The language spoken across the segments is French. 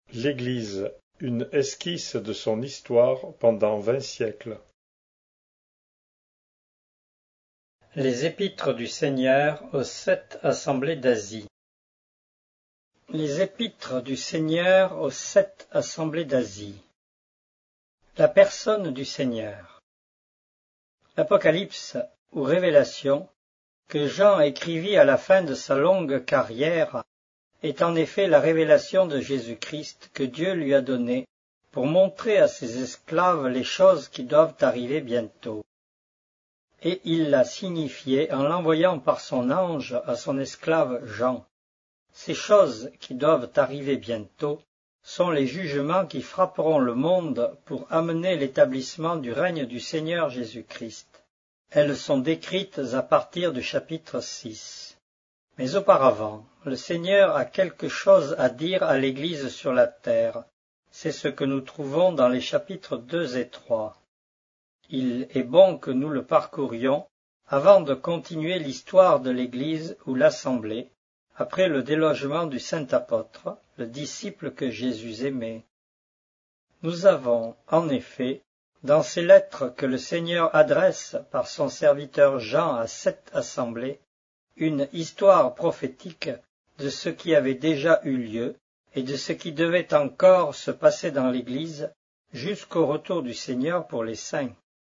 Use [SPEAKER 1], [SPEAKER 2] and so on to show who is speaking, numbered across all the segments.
[SPEAKER 1] L'Église, une esquisse de son histoire pendant 20 siècles.
[SPEAKER 2] Les Épîtres du Seigneur aux 7 assemblées d'Asie. Les Épîtres du Seigneur aux 7 assemblées d'Asie. La personne du Seigneur. L'Apocalypse ou Révélation, que Jean écrivit à la fin de sa longue carrière, est en effet la révélation de Jésus-Christ que Dieu lui a donnée pour montrer à ses esclaves les choses qui doivent arriver bientôt. Et il l'a signifié en l'envoyant par son ange à son esclave Jean. Ces choses qui doivent arriver bientôt sont les jugements qui frapperont le monde pour amener l'établissement du règne du Seigneur Jésus-Christ. Elles sont décrites à partir du chapitre 6. Mais auparavant, le Seigneur a quelque chose à dire à l'Église sur la terre. C'est ce que nous trouvons dans les chapitres 2 et 3. Il est bon que nous le parcourions avant de continuer l'histoire de l'Église ou l'Assemblée, après le délogement du saint apôtre, le disciple que Jésus aimait. Nous avons, en effet, dans ces lettres que le Seigneur adresse par son serviteur Jean à 7 assemblées, une histoire prophétique de ce qui avait déjà eu lieu et de ce qui devait encore se passer dans l'Église jusqu'au retour du Seigneur pour les saints.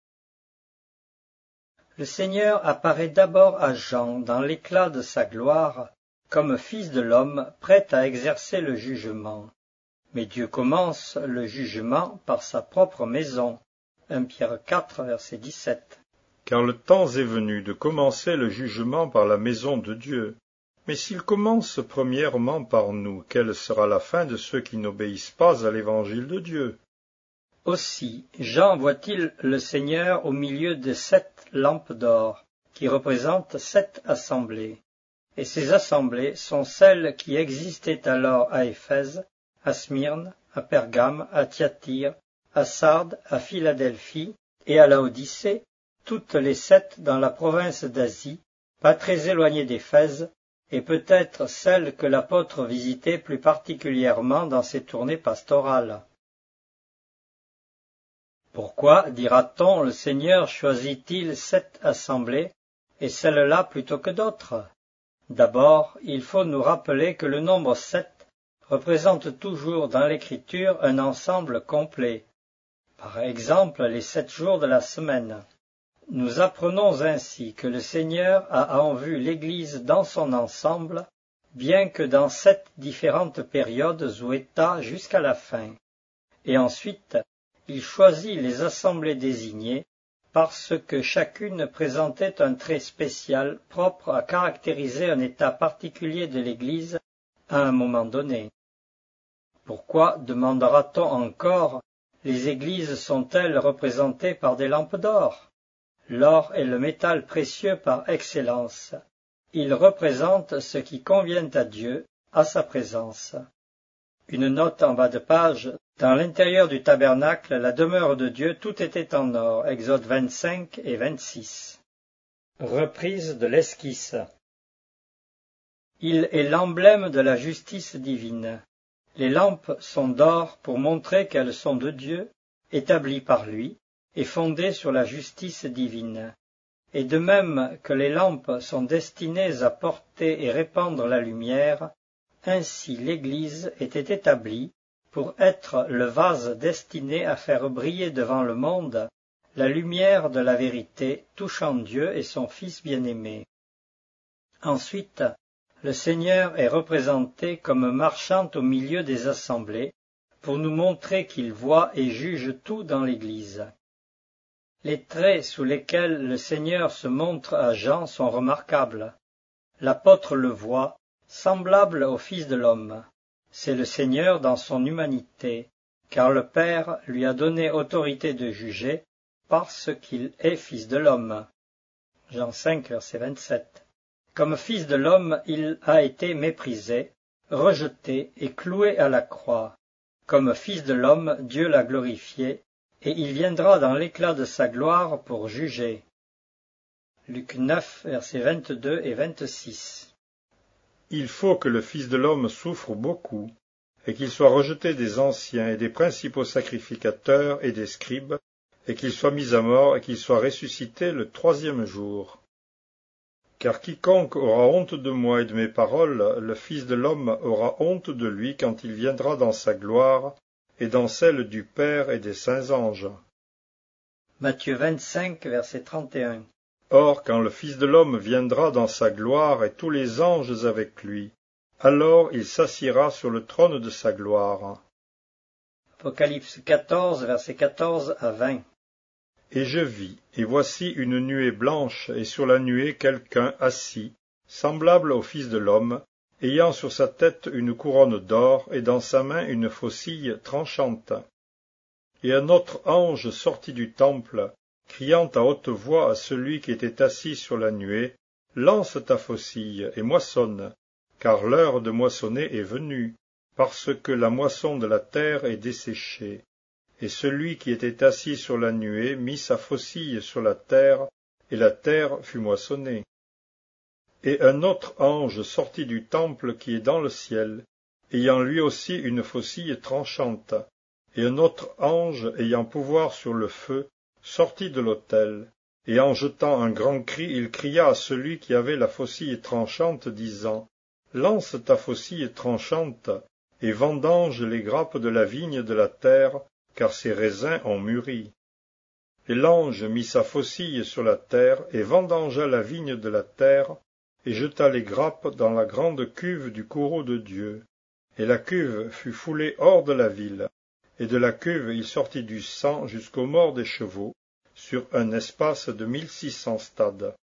[SPEAKER 2] Le Seigneur apparaît d'abord à Jean dans l'éclat de sa gloire, comme Fils de l'homme prêt à exercer le jugement. Mais Dieu commence le jugement par sa propre maison. 1 Pierre 4, verset 17.
[SPEAKER 1] Car le temps est venu de commencer le jugement par la maison de Dieu. Mais s'il commence premièrement par nous, quelle sera la fin de ceux qui n'obéissent pas à l'évangile de Dieu?
[SPEAKER 2] Aussi, Jean voit-il le Seigneur au milieu de 7 lampes d'or, qui représentent 7 assemblées. Et ces assemblées sont celles qui existaient alors à Éphèse, à Smyrne, à Pergame, à Thyatire, à Sardes, à Philadelphie et à Laodicée, toutes les 7 dans la province d'Asie, pas très éloignées d'Éphèse, et peut-être celles que l'apôtre visitait plus particulièrement dans ses tournées pastorales. Pourquoi, dira-t-on, le Seigneur choisit-il 7 assemblées, et celles-là plutôt que d'autres? D'abord, il faut nous rappeler que le nombre 7 représente toujours dans l'Écriture un ensemble complet. Par exemple, les 7 jours de la semaine. Nous apprenons ainsi que le Seigneur a en vue l'Église dans son ensemble, bien que dans 7 différentes périodes ou états jusqu'à la fin. Et ensuite, il choisit les assemblées désignées parce que chacune présentait un trait spécial propre à caractériser un état particulier de l'Église à un moment donné. Pourquoi, demandera-t-on encore, les églises sont-elles représentées par des lampes d'or? L'or est le métal précieux par excellence. Il représente ce qui convient à Dieu, à sa présence. Une note en bas de page. Dans l'intérieur du tabernacle, la demeure de Dieu, tout était en or. Exode 25 et 26. Reprise de l'esquisse. Il est l'emblème de la justice divine. Les lampes sont d'or pour montrer qu'elles sont de Dieu, établies par lui, et fondées sur la justice divine. Et de même que les lampes sont destinées à porter et répandre la lumière, ainsi l'Église était établie pour être le vase destiné à faire briller devant le monde la lumière de la vérité touchant Dieu et son Fils bien-aimé. Ensuite, le Seigneur est représenté comme marchant au milieu des assemblées pour nous montrer qu'il voit et juge tout dans l'Église. Les traits sous lesquels le Seigneur se montre à Jean sont remarquables. L'apôtre le voit, semblable au Fils de l'homme. C'est le Seigneur dans son humanité, car le Père lui a donné autorité de juger parce qu'il est Fils de l'homme. Jean 5, verset 27. Comme Fils de l'homme, il a été méprisé, rejeté et cloué à la croix. Comme Fils de l'homme, Dieu l'a glorifié, et il viendra dans l'éclat de sa gloire pour juger. Luc 9, versets 22 et 26.
[SPEAKER 1] Il faut que le Fils de l'homme souffre beaucoup, et qu'il soit rejeté des anciens et des principaux sacrificateurs et des scribes, et qu'il soit mis à mort et qu'il soit ressuscité le troisième jour. Car quiconque aura honte de moi et de mes paroles, le Fils de l'homme aura honte de lui quand il viendra dans sa gloire et dans celle du Père et des saints anges.
[SPEAKER 2] Matthieu 25, verset 31.
[SPEAKER 1] Or, quand le Fils de l'homme viendra dans sa gloire et tous les anges avec lui, alors il s'assiera sur le trône de sa gloire.
[SPEAKER 2] Apocalypse 14, verset 14 à 20.
[SPEAKER 1] Et je vis, et voici une nuée blanche, et sur la nuée quelqu'un assis, semblable au Fils de l'homme, ayant sur sa tête une couronne d'or, et dans sa main une faucille tranchante. Et un autre ange sortit du temple, criant à haute voix à celui qui était assis sur la nuée, « Lance ta faucille, et moissonne, car l'heure de moissonner est venue, parce que la moisson de la terre est desséchée. » Et celui qui était assis sur la nuée mit sa faucille sur la terre, et la terre fut moissonnée. Et un autre ange sortit du temple qui est dans le ciel, ayant lui aussi une faucille tranchante, et un autre ange ayant pouvoir sur le feu sortit de l'autel, et en jetant un grand cri, il cria à celui qui avait la faucille tranchante, disant, « Lance ta faucille tranchante, et vendange les grappes de la vigne de la terre, car ses raisins ont mûri. » Et l'ange mit sa faucille sur la terre, et vendangea la vigne de la terre, et jeta les grappes dans la grande cuve du courroux de Dieu. Et la cuve fut foulée hors de la ville, et de la cuve il sortit du sang jusqu'aux morts des chevaux, sur un espace de 1600 stades.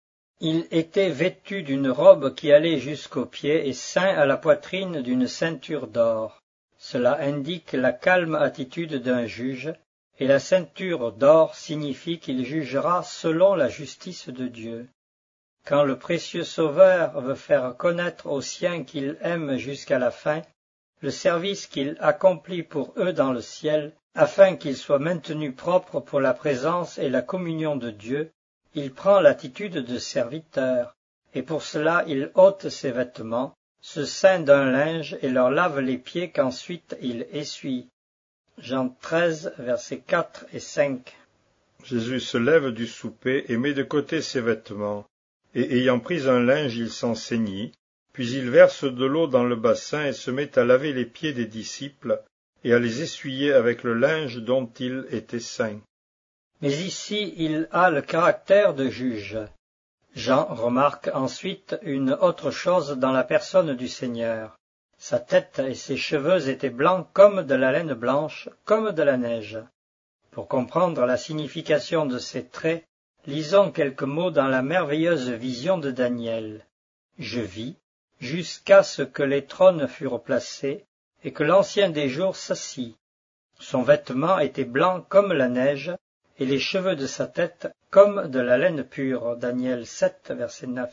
[SPEAKER 2] Il était vêtu d'une robe qui allait jusqu'aux pieds et ceint à la poitrine d'une ceinture d'or. Cela indique la calme attitude d'un juge, et la ceinture d'or signifie qu'il jugera selon la justice de Dieu. Quand le précieux Sauveur veut faire connaître aux siens qu'il aime jusqu'à la fin le service qu'il accomplit pour eux dans le ciel, afin qu'ils soient maintenus propres pour la présence et la communion de Dieu, il prend l'attitude de serviteur, et pour cela il ôte ses vêtements, se ceint d'un linge et leur lave les pieds qu'ensuite il essuie. Jean 13, versets 4 et 5.
[SPEAKER 1] Jésus se lève du souper et met de côté ses vêtements, et ayant pris un linge il s'en ceignit, puis il verse de l'eau dans le bassin et se met à laver les pieds des disciples et à les essuyer avec le linge dont il était ceint.
[SPEAKER 2] Mais ici il a le caractère de juge. Jean remarque ensuite une autre chose dans la personne du Seigneur. Sa tête et ses cheveux étaient blancs comme de la laine blanche, comme de la neige. Pour comprendre la signification de ces traits, lisons quelques mots dans la merveilleuse vision de Daniel. Je vis, jusqu'à ce que les trônes furent placés, et que l'Ancien des jours s'assit. Son vêtement était blanc comme la neige, et les cheveux de sa tête comme de la laine pure. Daniel 7, verset 9.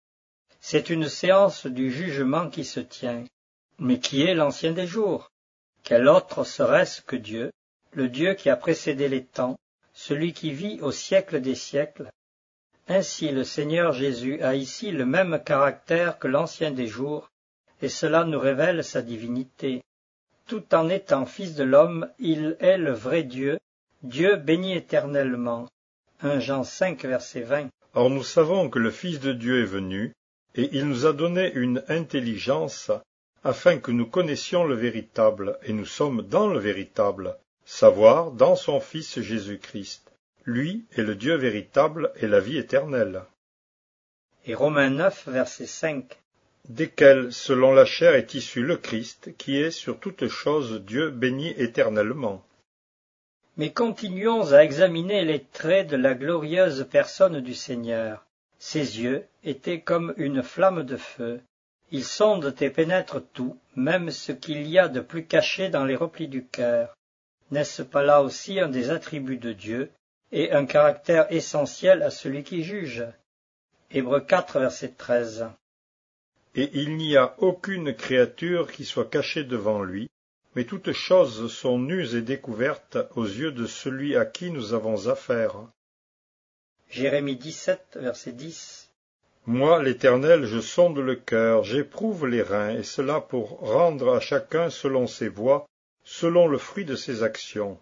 [SPEAKER 2] C'est une séance du jugement qui se tient. Mais qui est l'Ancien des jours? Quel autre serait-ce que Dieu, le Dieu qui a précédé les temps, celui qui vit au siècle des siècles? Ainsi le Seigneur Jésus a ici le même caractère que l'Ancien des jours, et cela nous révèle sa divinité. Tout en étant Fils de l'homme, il est le vrai Dieu, Dieu béni éternellement. 1 Jean 5, verset 20.
[SPEAKER 1] Or nous savons que le Fils de Dieu est venu, et il nous a donné une intelligence, afin que nous connaissions le véritable, et nous sommes dans le véritable, savoir dans son Fils Jésus-Christ. Lui est le Dieu véritable et la vie éternelle.
[SPEAKER 2] Et Romains 9, verset 5.
[SPEAKER 1] Desquels, selon la chair, est issu le Christ, qui est sur toutes choses Dieu béni éternellement.
[SPEAKER 2] Mais continuons à examiner les traits de la glorieuse personne du Seigneur. Ses yeux étaient comme une flamme de feu. Ils sondent et pénètrent tout, même ce qu'il y a de plus caché dans les replis du cœur. N'est-ce pas là aussi un des attributs de Dieu, et un caractère essentiel à celui qui juge? Hébreux 4, verset 13.
[SPEAKER 1] Et il n'y a aucune créature qui soit cachée devant lui, mais toutes choses sont nues et découvertes aux yeux de celui à qui nous avons affaire.
[SPEAKER 2] Jérémie 17, verset 10.
[SPEAKER 1] Moi, l'Éternel, je sonde le cœur, j'éprouve les reins, et cela pour rendre à chacun selon ses voies, selon le fruit de ses actions.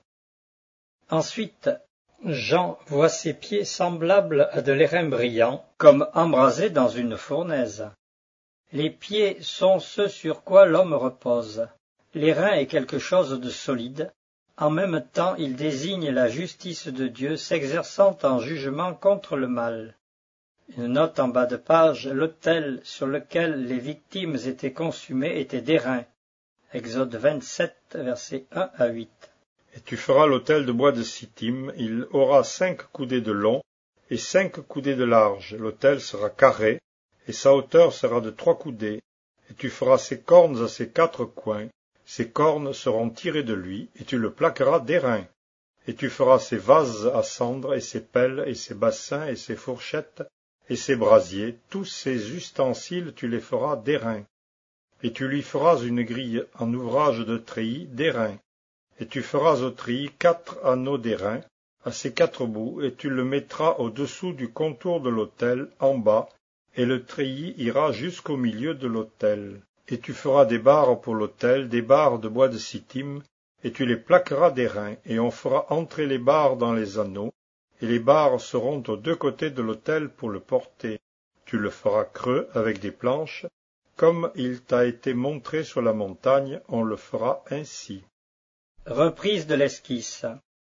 [SPEAKER 2] Ensuite, Jean voit ses pieds semblables à de l'airain brillant, comme embrasés dans une fournaise. Les pieds sont ce sur quoi l'homme repose. L'airain est quelque chose de solide. En même temps, il désigne la justice de Dieu s'exerçant en jugement contre le mal. Une note en bas de page, l'autel sur lequel les victimes étaient consumées était d'airain. Exode 27, versets 1 à 8.
[SPEAKER 1] Et tu feras l'autel de bois de Sittim, il aura 5 coudées de long et 5 coudées de large. L'autel sera carré, et sa hauteur sera de 3 coudées. Et tu feras ses cornes à ses 4 coins. Ses cornes seront tirées de lui, et tu le plaqueras d'airain. Et tu feras ses vases à cendre, et ses pelles, et ses bassins, et ses fourchettes, et ses brasiers, tous ces ustensiles tu les feras d'airain. Et tu lui feras une grille en ouvrage de treillis d'airain. Et tu feras au treillis 4 anneaux d'airain à ses 4 bouts, et tu le mettras au-dessous du contour de l'autel, en bas, et le treillis ira jusqu'au milieu de l'autel. Et tu feras des barres pour l'autel, des barres de bois de Sittim, et tu les plaqueras d'airain, et on fera entrer les barres dans les anneaux, et les barres seront aux 2 côtés de l'autel pour le porter. Tu le feras creux avec des planches, comme il t'a été montré sur la montagne, on le fera ainsi.
[SPEAKER 2] Reprise de l'esquisse.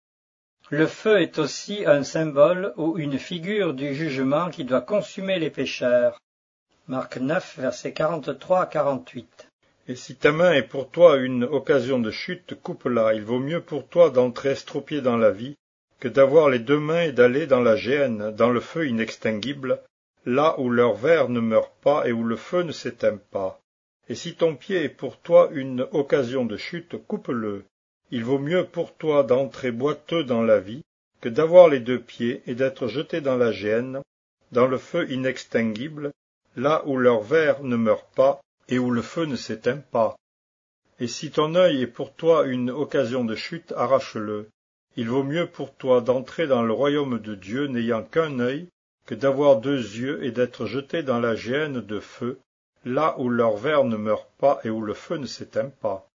[SPEAKER 2] Le feu est aussi un symbole ou une figure du jugement qui doit consumer les pécheurs. Marc 9, versets 43 à 48.
[SPEAKER 1] Et si ta main est pour toi une occasion de chute, coupe-la. Il vaut mieux pour toi d'entrer estropié dans la vie que d'avoir les 2 mains et d'aller dans la géhenne, dans le feu inextinguible, là où leur ver ne meurt pas et où le feu ne s'éteint pas. Et si ton pied est pour toi une occasion de chute, coupe-le. Il vaut mieux pour toi d'entrer boiteux dans la vie que d'avoir les 2 pieds et d'être jeté dans la géhenne, dans le feu inextinguible, là où leur ver ne meurt pas et où le feu ne s'éteint pas. Et si ton œil est pour toi une occasion de chute, arrache-le. Il vaut mieux pour toi d'entrer dans le royaume de Dieu n'ayant qu'un œil que d'avoir 2 yeux et d'être jeté dans la géhenne de feu, là où leur ver ne meurt pas et où le feu ne s'éteint pas.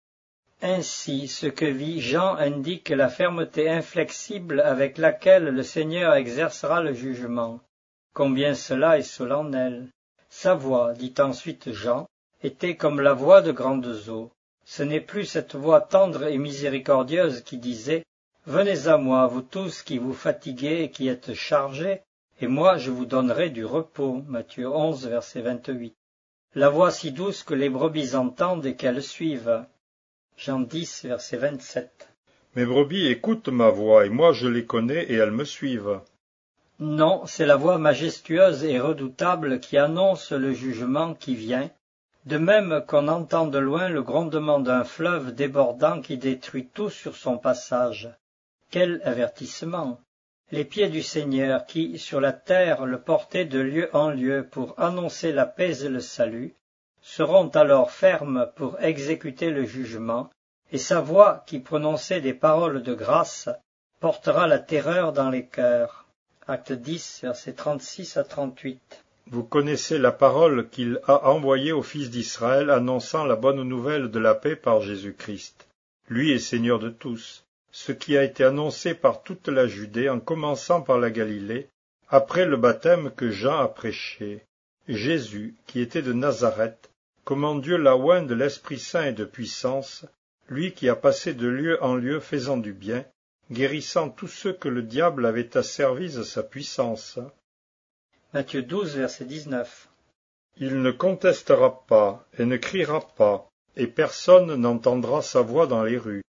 [SPEAKER 2] Ainsi, ce que vit Jean indique la fermeté inflexible avec laquelle le Seigneur exercera le jugement. Combien cela est solennel. Sa voix, dit ensuite Jean, était comme la voix de grandes eaux. Ce n'est plus cette voix tendre et miséricordieuse qui disait « Venez à moi, vous tous qui vous fatiguez et qui êtes chargés, et moi je vous donnerai du repos. » Matthieu 11, verset 28. La voix si douce que les brebis entendent et qu'elles suivent. Jean 10, verset 27.
[SPEAKER 1] Mes brebis écoutent ma voix, et moi je les connais et elles me suivent.
[SPEAKER 2] Non, c'est la voix majestueuse et redoutable qui annonce le jugement qui vient, de même qu'on entend de loin le grondement d'un fleuve débordant qui détruit tout sur son passage. Quel avertissement! Les pieds du Seigneur qui, sur la terre, le portaient de lieu en lieu pour annoncer la paix et le salut, seront alors fermes pour exécuter le jugement, et sa voix qui prononçait des paroles de grâce portera la terreur dans les cœurs. Acte 10, versets 36 à 38.
[SPEAKER 1] Vous connaissez la parole qu'il a envoyée aux fils d'Israël annonçant la bonne nouvelle de la paix par Jésus-Christ. Lui est Seigneur de tous, ce qui a été annoncé par toute la Judée en commençant par la Galilée, après le baptême que Jean a prêché. Jésus, qui était de Nazareth, comment Dieu l'a oint de l'Esprit Saint et de puissance, lui qui a passé de lieu en lieu faisant du bien, guérissant tous ceux que le diable avait asservis à sa puissance.
[SPEAKER 2] Matthieu 12, verset 19.
[SPEAKER 1] Il ne contestera pas et ne criera pas, et personne n'entendra sa voix dans les rues.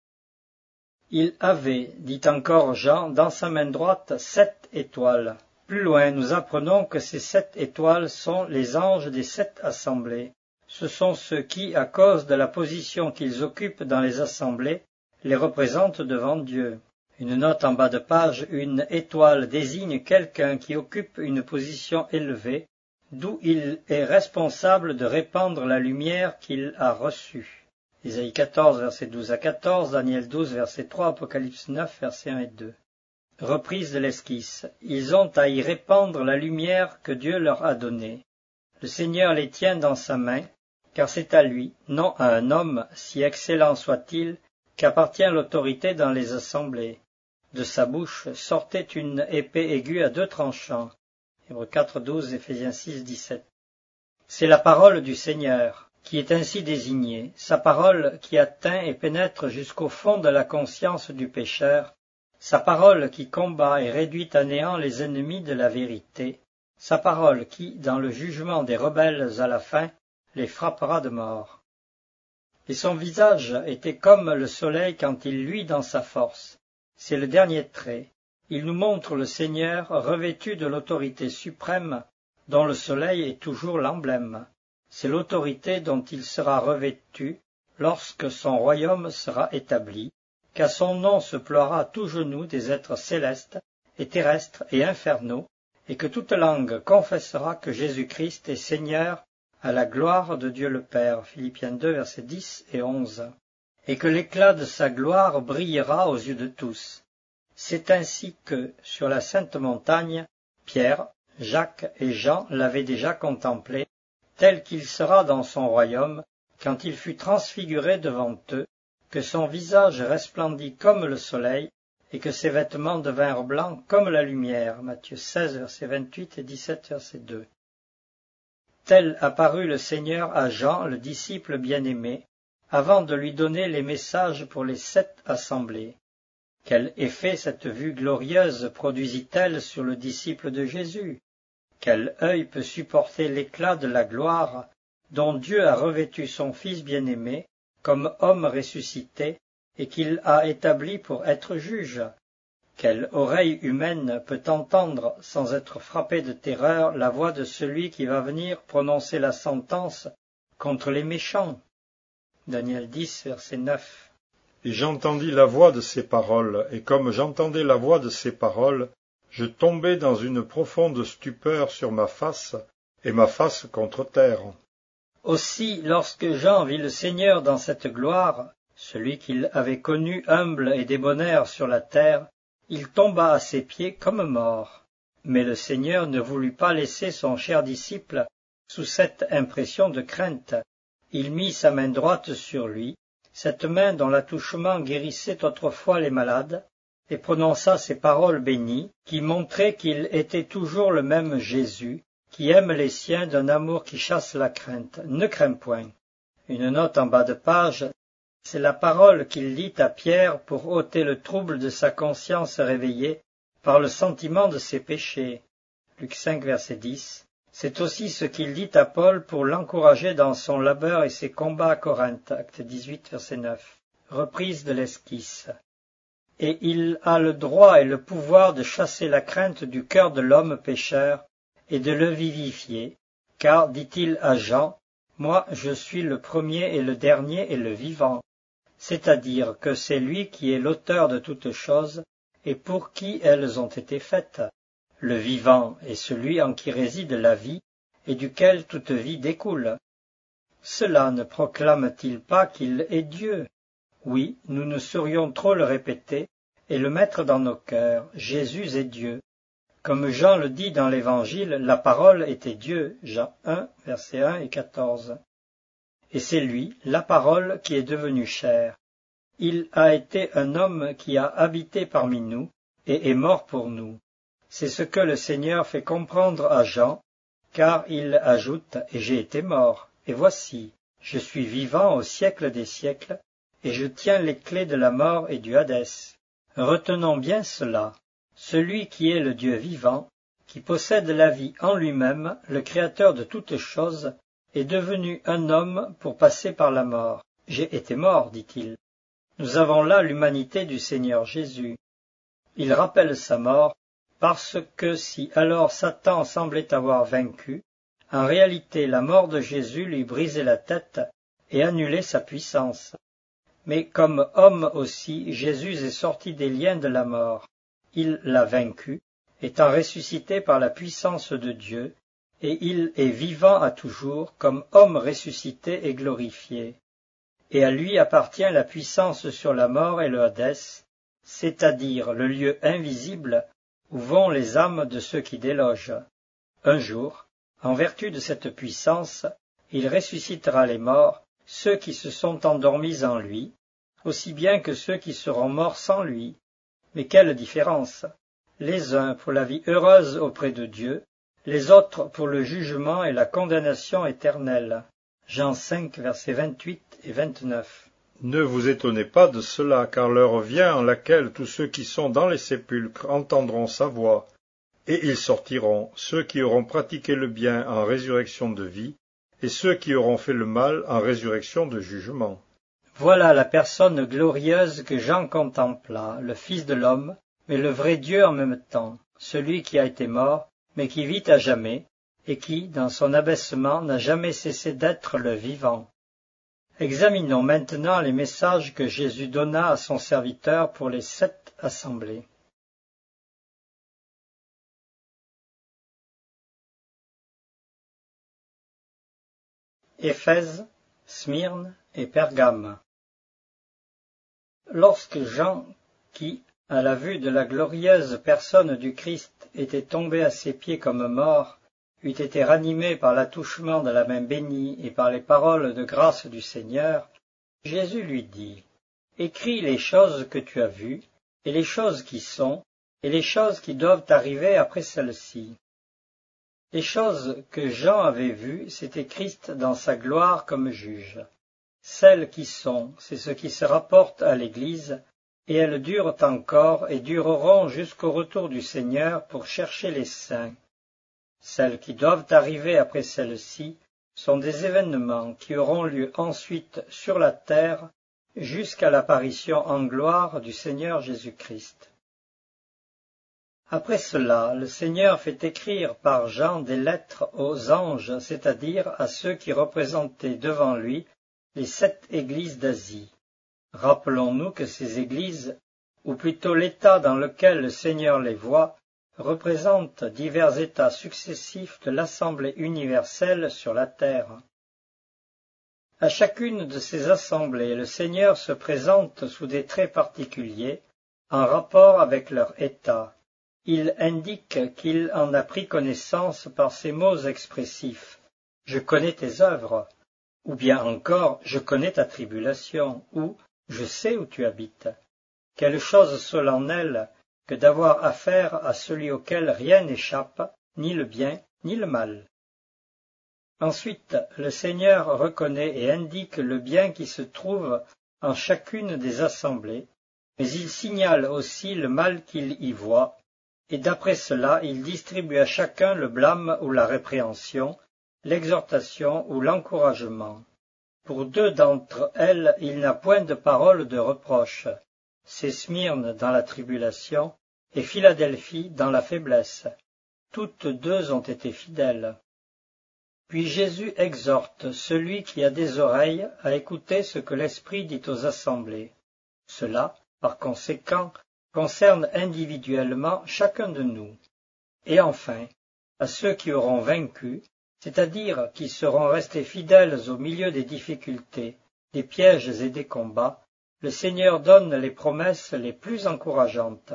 [SPEAKER 2] Il avait, dit encore Jean, dans sa main droite 7 étoiles. Plus loin, nous apprenons que ces 7 étoiles sont les anges des 7 assemblées. Ce sont ceux qui, à cause de la position qu'ils occupent dans les assemblées, les représentent devant Dieu. Une note en bas de page, une étoile désigne quelqu'un qui occupe une position élevée, d'où il est responsable de répandre la lumière qu'il a reçue. Isaïe 14, verset 12 à 14, Daniel 12, verset 3, Apocalypse 9, verset 1 et 2. Reprise de l'esquisse. Ils ont à y répandre la lumière que Dieu leur a donnée. Le Seigneur les tient dans sa main, car c'est à lui, non à un homme, si excellent soit-il, qu'appartient l'autorité dans les assemblées. De sa bouche sortait une épée aiguë à 2 tranchants. Hébreux 4:12, Éphésiens 6:17. C'est la parole du Seigneur, qui est ainsi désignée, sa parole qui atteint et pénètre jusqu'au fond de la conscience du pécheur, sa parole qui combat et réduit à néant les ennemis de la vérité, sa parole qui, dans le jugement des rebelles à la fin, les frappera de mort. Et son visage était comme le soleil quand il luit dans sa force. C'est le dernier trait. Il nous montre le Seigneur revêtu de l'autorité suprême dont le soleil est toujours l'emblème. C'est l'autorité dont il sera revêtu lorsque son royaume sera établi, qu'à son nom se ploiera à tout genou des êtres célestes et terrestres et infernaux, et que toute langue confessera que Jésus-Christ est Seigneur à la gloire de Dieu le Père. Philippiens 2, versets 10 et 11. Et que l'éclat de sa gloire brillera aux yeux de tous. C'est ainsi que, sur la sainte montagne, Pierre, Jacques et Jean l'avaient déjà contemplé, tel qu'il sera dans son royaume, quand il fut transfiguré devant eux, que son visage resplendit comme le soleil, et que ses vêtements devinrent blancs comme la lumière. Matthieu 16, verset 28 et 17, verset 2. Tel apparut le Seigneur à Jean, le disciple bien-aimé, avant de lui donner les messages pour les 7 assemblées. Quel effet cette vue glorieuse produisit-elle sur le disciple de Jésus? Quel œil peut supporter l'éclat de la gloire dont Dieu a revêtu son Fils bien-aimé comme homme ressuscité et qu'il a établi pour être juge? Quelle oreille humaine peut entendre, sans être frappée de terreur, la voix de celui qui va venir prononcer la sentence contre les méchants? Daniel 10, verset 9.
[SPEAKER 1] Et j'entendis la voix de ces paroles, et comme j'entendais la voix de ces paroles, je tombai dans une profonde stupeur sur ma face, et ma face contre terre.
[SPEAKER 2] Aussi, lorsque Jean vit le Seigneur dans cette gloire, celui qu'il avait connu humble et débonnaire sur la terre, il tomba à ses pieds comme mort. Mais le Seigneur ne voulut pas laisser son cher disciple sous cette impression de crainte. Il mit sa main droite sur lui, cette main dont l'attouchement guérissait autrefois les malades, et prononça ces paroles bénies, qui montraient qu'il était toujours le même Jésus, qui aime les siens d'un amour qui chasse la crainte. Ne crains point. Une note en bas de page, c'est la parole qu'il dit à Pierre pour ôter le trouble de sa conscience réveillée par le sentiment de ses péchés. Luc 5, verset 10. C'est aussi ce qu'il dit à Paul pour l'encourager dans son labeur et ses combats à Corinthe. Acte 18, verset 9. Reprise de l'esquisse. Et il a le droit et le pouvoir de chasser la crainte du cœur de l'homme pécheur et de le vivifier, car, dit-il à Jean, « Moi je suis le premier et le dernier et le vivant », c'est-à-dire que c'est lui qui est l'auteur de toutes choses et pour qui elles ont été faites. Le vivant est celui en qui réside la vie et duquel toute vie découle. Cela ne proclame-t-il pas qu'il est Dieu? Oui, nous ne saurions trop le répéter et le mettre dans nos cœurs. Jésus est Dieu. Comme Jean le dit dans l'Évangile, la parole était Dieu, Jean 1, versets 1 et 14. Et c'est lui, la parole, qui est devenu chair. Il a été un homme qui a habité parmi nous et est mort pour nous. C'est ce que le Seigneur fait comprendre à Jean, car il ajoute « Et j'ai été mort, et voici, je suis vivant au siècle des siècles, et je tiens les clés de la mort et du Hadès. » Retenons bien cela. Celui qui est le Dieu vivant, qui possède la vie en lui-même, le Créateur de toutes choses, est devenu un homme pour passer par la mort. « J'ai été mort, dit-il. » Nous avons là l'humanité du Seigneur Jésus. Il rappelle sa mort, parce que si alors Satan semblait avoir vaincu, en réalité la mort de Jésus lui brisait la tête et annulait sa puissance. Mais comme homme aussi, Jésus est sorti des liens de la mort. Il l'a vaincu, étant ressuscité par la puissance de Dieu, et il est vivant à toujours comme homme ressuscité et glorifié. Et à lui appartient la puissance sur la mort et le Hadès, c'est-à-dire le lieu invisible où vont les âmes de ceux qui délogent. Un jour, En vertu de cette puissance, il ressuscitera les morts, ceux qui se sont endormis en lui, aussi bien que ceux qui seront morts sans lui. Mais quelle différence! Les uns pour la vie heureuse auprès de Dieu, les autres pour le jugement et la condamnation éternelle. Jean 5, versets 28 et 29.
[SPEAKER 1] Ne vous étonnez pas de cela, car l'heure vient en laquelle tous ceux qui sont dans les sépulcres entendront sa voix, et ils sortiront, ceux qui auront pratiqué le bien en résurrection de vie, et ceux qui auront fait le mal en résurrection de jugement.
[SPEAKER 2] Voilà la personne glorieuse que Jean contempla, le Fils de l'homme, mais le vrai Dieu en même temps, celui qui a été mort, mais qui vit à jamais, et qui, dans son abaissement, n'a jamais cessé d'être le vivant. Examinons maintenant les messages que Jésus donna à son serviteur pour les 7 assemblées. Éphèse, Smyrne et Pergame. Lorsque Jean, qui, à la vue de la glorieuse personne du Christ, était tombé à ses pieds comme mort, eût été ranimé par l'attouchement de la main bénie et par les paroles de grâce du Seigneur, Jésus lui dit, « Écris les choses que tu as vues, et les choses qui sont, et les choses qui doivent arriver après celles-ci. » Les choses que Jean avait vues, c'était Christ dans sa gloire comme juge. Celles qui sont, c'est ce qui se rapporte à l'Église, et elles durent encore et dureront jusqu'au retour du Seigneur pour chercher les saints. Celles qui doivent arriver après celles-ci sont des événements qui auront lieu ensuite sur la terre jusqu'à l'apparition en gloire du Seigneur Jésus-Christ. Après cela, le Seigneur fait écrire par Jean des lettres aux anges, c'est-à-dire à ceux qui représentaient devant lui les 7 églises d'Asie. Rappelons-nous que ces églises, ou plutôt l'état dans lequel le Seigneur les voit, représentent divers états successifs de l'Assemblée universelle sur la terre. À chacune de ces assemblées, le Seigneur se présente sous des traits particuliers, en rapport avec leur état. Il indique qu'il en a pris connaissance par ces mots expressifs. « Je connais tes œuvres » ou bien encore « Je connais ta tribulation » ou « Je sais où tu habites ». Quelle chose solennelle que d'avoir affaire à celui auquel rien n'échappe, ni le bien, ni le mal. Ensuite, le Seigneur reconnaît et indique le bien qui se trouve en chacune des assemblées, mais il signale aussi le mal qu'il y voit, et d'après cela il distribue à chacun le blâme ou la répréhension, l'exhortation ou l'encouragement. Pour 2 d'entre elles, il n'a point de parole de reproche. C'est Smyrne dans la tribulation et Philadelphie dans la faiblesse. Toutes 2 ont été fidèles. Puis Jésus exhorte celui qui a des oreilles à écouter ce que l'Esprit dit aux assemblées. Cela, par conséquent, concerne individuellement chacun de nous. Et enfin, à ceux qui auront vaincu, c'est-à-dire qui seront restés fidèles au milieu des difficultés, des pièges et des combats, le Seigneur donne les promesses les plus encourageantes.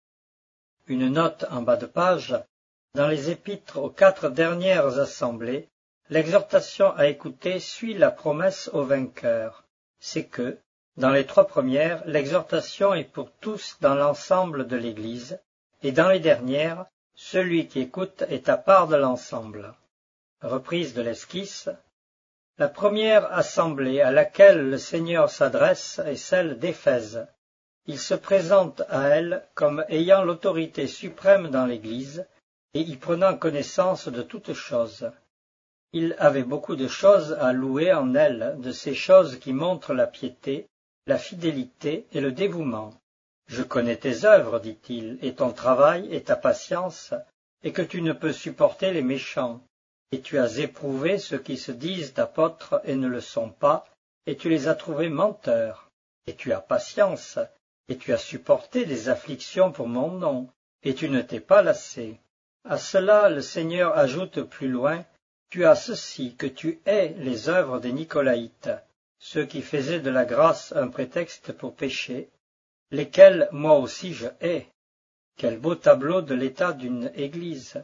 [SPEAKER 2] Une note en bas de page, dans les épîtres aux 4 dernières assemblées, l'exhortation à écouter suit la promesse aux vainqueurs. C'est que, dans les 3 premières, l'exhortation est pour tous dans l'ensemble de l'Église, et dans les dernières, celui qui écoute est à part de l'ensemble. Reprise de l'esquisse. La première assemblée à laquelle le Seigneur s'adresse est celle d'Éphèse. Il se présente à elle comme ayant l'autorité suprême dans l'Église et y prenant connaissance de toutes choses. Il avait beaucoup de choses à louer en elle, de ces choses qui montrent la piété, la fidélité et le dévouement. « Je connais tes œuvres, dit-il, et ton travail et ta patience, et que tu ne peux supporter les méchants. Et tu as éprouvé ceux qui se disent apôtres et ne le sont pas, et tu les as trouvés menteurs. Et tu as patience, et tu as supporté des afflictions pour mon nom, et tu ne t'es pas lassé. À cela le Seigneur ajoute plus loin, tu as ceci, que tu hais les œuvres des Nicolaïtes, ceux qui faisaient de la grâce un prétexte pour pécher, lesquels moi aussi je hais. Quel beau tableau de l'état d'une Église!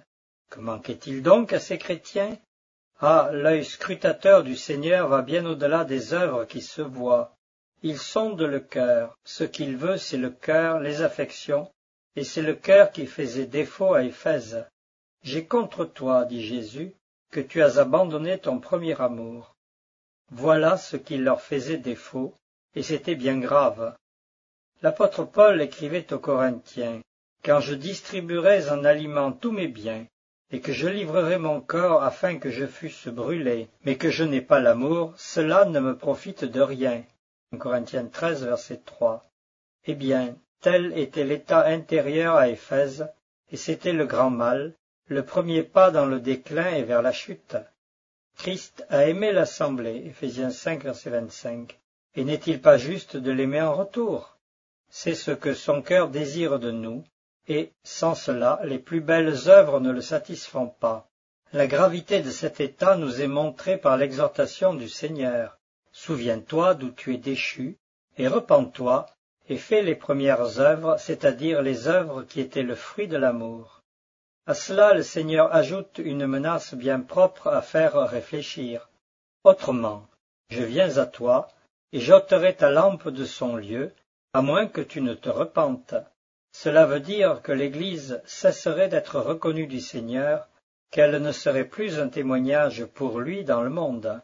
[SPEAKER 2] Que manquait-il donc à ces chrétiens? Ah, l'œil scrutateur du Seigneur va bien au-delà des œuvres qui se voient. Il sonde le cœur. Ce qu'il veut, c'est le cœur, les affections, et c'est le cœur qui faisait défaut à Éphèse. J'ai contre toi, dit Jésus, que tu as abandonné ton premier amour. Voilà ce qui leur faisait défaut, et c'était bien grave. L'apôtre Paul écrivait aux Corinthiens, « Quand je distribuerais en aliment tous mes biens, et que je livrerais mon corps afin que je fusse brûlé, mais que je n'ai pas l'amour, cela ne me profite de rien. » Corinthiens 13, verset 3. Eh bien, tel était l'état intérieur à Éphèse, et c'était le grand mal, le premier pas dans le déclin et vers la chute. Christ a aimé l'assemblée, Éphésiens 5, verset 25, et n'est-il pas juste de l'aimer en retour? C'est ce que son cœur désire de nous, et, sans cela, les plus belles œuvres ne le satisfont pas. La gravité de cet état nous est montrée par l'exhortation du Seigneur. Souviens-toi d'où tu es déchu, et repens-toi, et fais les premières œuvres, c'est-à-dire les œuvres qui étaient le fruit de l'amour. À cela, le Seigneur ajoute une menace bien propre à faire réfléchir. Autrement, je viens à toi, et j'ôterai ta lampe de son lieu, à moins que tu ne te repentes. Cela veut dire que l'Église cesserait d'être reconnue du Seigneur, qu'elle ne serait plus un témoignage pour lui dans le monde.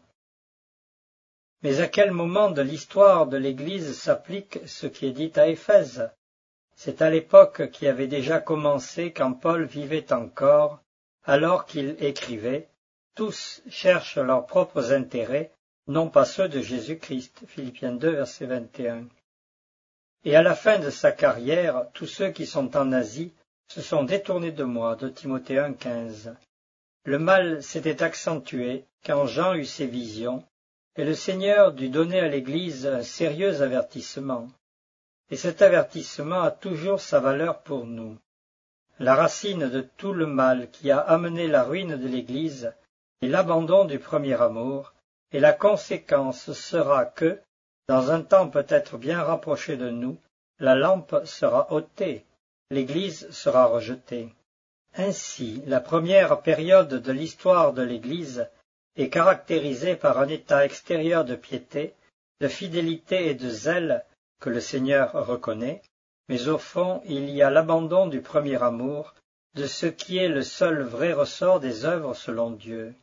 [SPEAKER 2] Mais à quel moment de l'histoire de l'Église s'applique ce qui est dit à Éphèse? C'est à l'époque qui avait déjà commencé quand Paul vivait encore, alors qu'il écrivait « Tous cherchent leurs propres intérêts, non pas ceux de Jésus-Christ » Philippiens 2, verset 21. Et à la fin de sa carrière, tous ceux qui sont en Asie se sont détournés de moi, de Timothée 1, 15. Le mal s'était accentué quand Jean eut ses visions, et le Seigneur dut donner à l'Église un sérieux avertissement. Et cet avertissement a toujours sa valeur pour nous. La racine de tout le mal qui a amené la ruine de l'Église est l'abandon du premier amour, et la conséquence sera que, dans un temps peut-être bien rapproché de nous, la lampe sera ôtée, l'Église sera rejetée. Ainsi, la première période de l'histoire de l'Église est caractérisée par un état extérieur de piété, de fidélité et de zèle que le Seigneur reconnaît, mais au fond il y a l'abandon du premier amour, de ce qui est le seul vrai ressort des œuvres selon Dieu.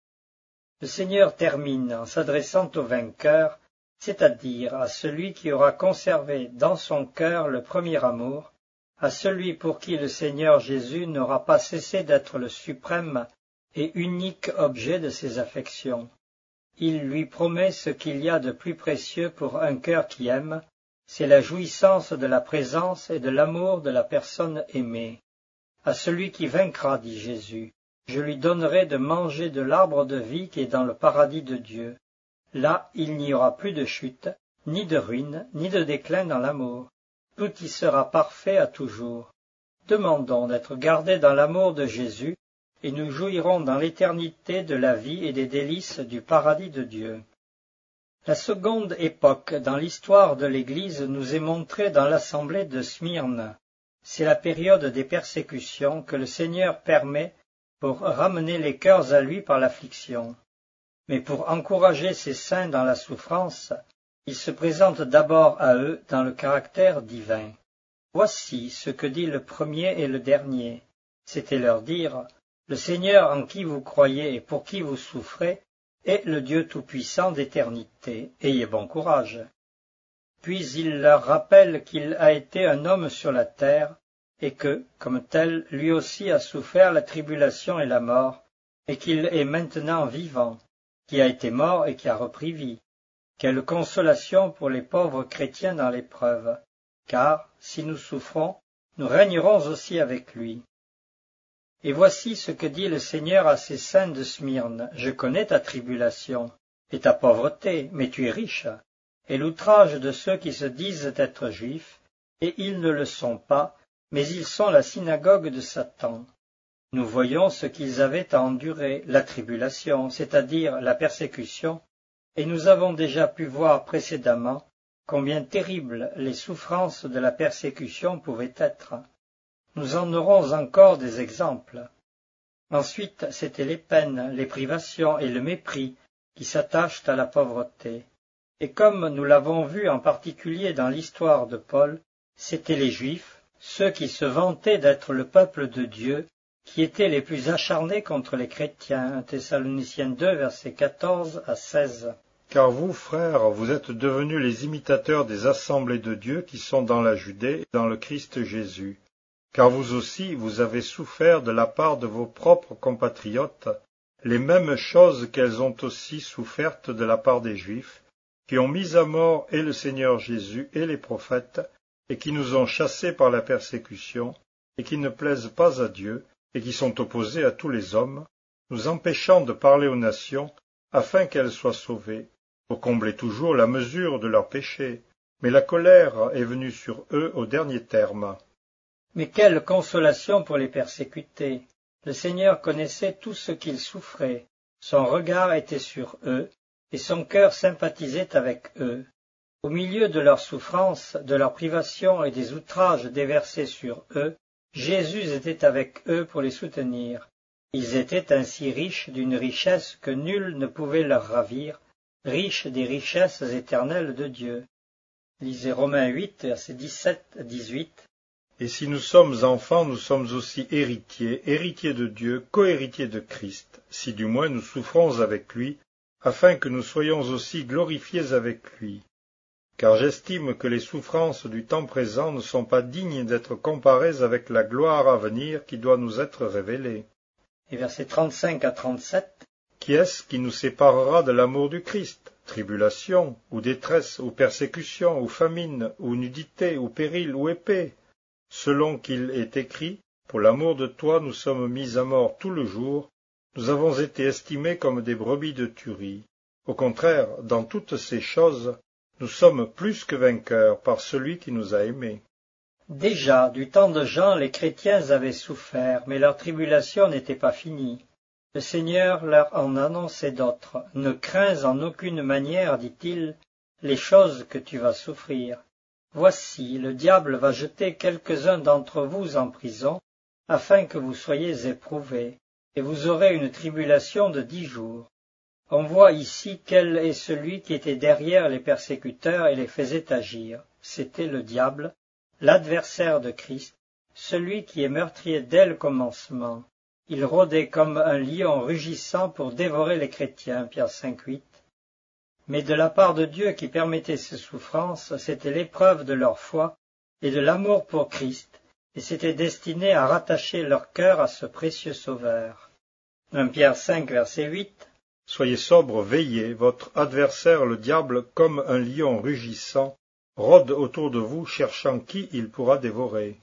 [SPEAKER 2] Le Seigneur termine en s'adressant au vainqueur, c'est-à-dire à celui qui aura conservé dans son cœur le premier amour, à celui pour qui le Seigneur Jésus n'aura pas cessé d'être le suprême et unique objet de ses affections. Il lui promet ce qu'il y a de plus précieux pour un cœur qui aime, c'est la jouissance de la présence et de l'amour de la personne aimée. À celui qui vaincra, dit Jésus, je lui donnerai de manger de l'arbre de vie qui est dans le paradis de Dieu. Là, il n'y aura plus de chute, ni de ruine, ni de déclin dans l'amour. Tout y sera parfait à toujours. Demandons d'être gardés dans l'amour de Jésus, et nous jouirons dans l'éternité de la vie et des délices du paradis de Dieu. La seconde époque dans l'histoire de l'Église nous est montrée dans l'assemblée de Smyrne. C'est la période des persécutions que le Seigneur permet pour ramener les cœurs à lui par l'affliction. Mais pour encourager ses saints dans la souffrance, il se présente d'abord à eux dans le caractère divin. Voici ce que dit le premier et le dernier. C'était leur dire, le Seigneur en qui vous croyez et pour qui vous souffrez est le Dieu tout-puissant d'éternité. Ayez bon courage. Puis il leur rappelle qu'il a été un homme sur la terre, et que, comme tel, lui aussi a souffert la tribulation et la mort, et qu'il est maintenant vivant, qui a été mort et qui a repris vie. Quelle consolation pour les pauvres chrétiens dans l'épreuve, car, si nous souffrons, nous régnerons aussi avec lui. Et voici ce que dit le Seigneur à ses saints de Smyrne. Je connais ta tribulation et ta pauvreté, mais tu es riche, et l'outrage de ceux qui se disent être juifs, et ils ne le sont pas, mais ils sont la synagogue de Satan. Nous voyons ce qu'ils avaient à endurer, la tribulation, c'est-à-dire la persécution, et nous avons déjà pu voir précédemment combien terribles les souffrances de la persécution pouvaient être. Nous en aurons encore des exemples. Ensuite, c'étaient les peines, les privations et le mépris qui s'attachent à la pauvreté. Et comme nous l'avons vu en particulier dans l'histoire de Paul, c'étaient les Juifs, ceux qui se vantaient d'être le peuple de Dieu, qui étaient les plus acharnés contre les chrétiens. 1 Thessaloniciens 2, versets 14 à 16.
[SPEAKER 1] Car vous, frères, vous êtes devenus les imitateurs des assemblées de Dieu qui sont dans la Judée et dans le Christ Jésus. Car vous aussi, vous avez souffert de la part de vos propres compatriotes les mêmes choses qu'elles ont aussi souffertes de la part des Juifs, qui ont mis à mort et le Seigneur Jésus et les prophètes, et qui nous ont chassés par la persécution, et qui ne plaisent pas à Dieu, et qui sont opposés à tous les hommes, nous empêchant de parler aux nations, afin qu'elles soient sauvées, pour combler toujours la mesure de leurs péchés. Mais la colère est venue sur eux au dernier terme.
[SPEAKER 2] Mais quelle consolation pour les persécutés! Le Seigneur connaissait tout ce qu'ils souffraient, son regard était sur eux, et son cœur sympathisait avec eux. Au milieu de leurs souffrances, de leurs privations et des outrages déversés sur eux, Jésus était avec eux pour les soutenir. Ils étaient ainsi riches d'une richesse que nul ne pouvait leur ravir, riches des richesses éternelles de Dieu. Lisez Romains 8, versets 17 à 18.
[SPEAKER 1] Et si nous sommes enfants, nous sommes aussi héritiers, héritiers de Dieu, cohéritiers de Christ, si du moins nous souffrons avec lui, afin que nous soyons aussi glorifiés avec lui. Car j'estime que les souffrances du temps présent ne sont pas dignes d'être comparées avec la gloire à venir qui doit nous être révélée.
[SPEAKER 2] Et versets 35 à 37.
[SPEAKER 1] Qui est-ce qui nous séparera de l'amour du Christ? Tribulation, ou détresse, ou persécution, ou famine, ou nudité, ou péril, ou épée? Selon qu'il est écrit, pour l'amour de toi nous sommes mis à mort tout le jour, nous avons été estimés comme des brebis de tuerie. Au contraire, dans toutes ces choses, nous sommes plus que vainqueurs par celui qui nous a aimés.
[SPEAKER 2] Déjà, du temps de Jean, les chrétiens avaient souffert, mais leur tribulation n'était pas finie. Le Seigneur leur en annonçait d'autres. « Ne crains en aucune manière, dit-il, les choses que tu vas souffrir. Voici, le diable va jeter quelques-uns d'entre vous en prison, afin que vous soyez éprouvés, et vous aurez une tribulation de 10 jours. » On voit ici quel est celui qui était derrière les persécuteurs et les faisait agir. C'était le diable, l'adversaire de Christ, celui qui est meurtrier dès le commencement. Il rôdait comme un lion rugissant pour dévorer les chrétiens, Pierre 5,8. Mais de la part de Dieu qui permettait ces souffrances, c'était l'épreuve de leur foi et de l'amour pour Christ, et c'était destiné à rattacher leur cœur à ce précieux Sauveur. 1 Pierre 5, verset 8.
[SPEAKER 1] Soyez sobres, veillez, votre adversaire le diable, comme un lion rugissant, rôde autour de vous, cherchant qui il pourra dévorer.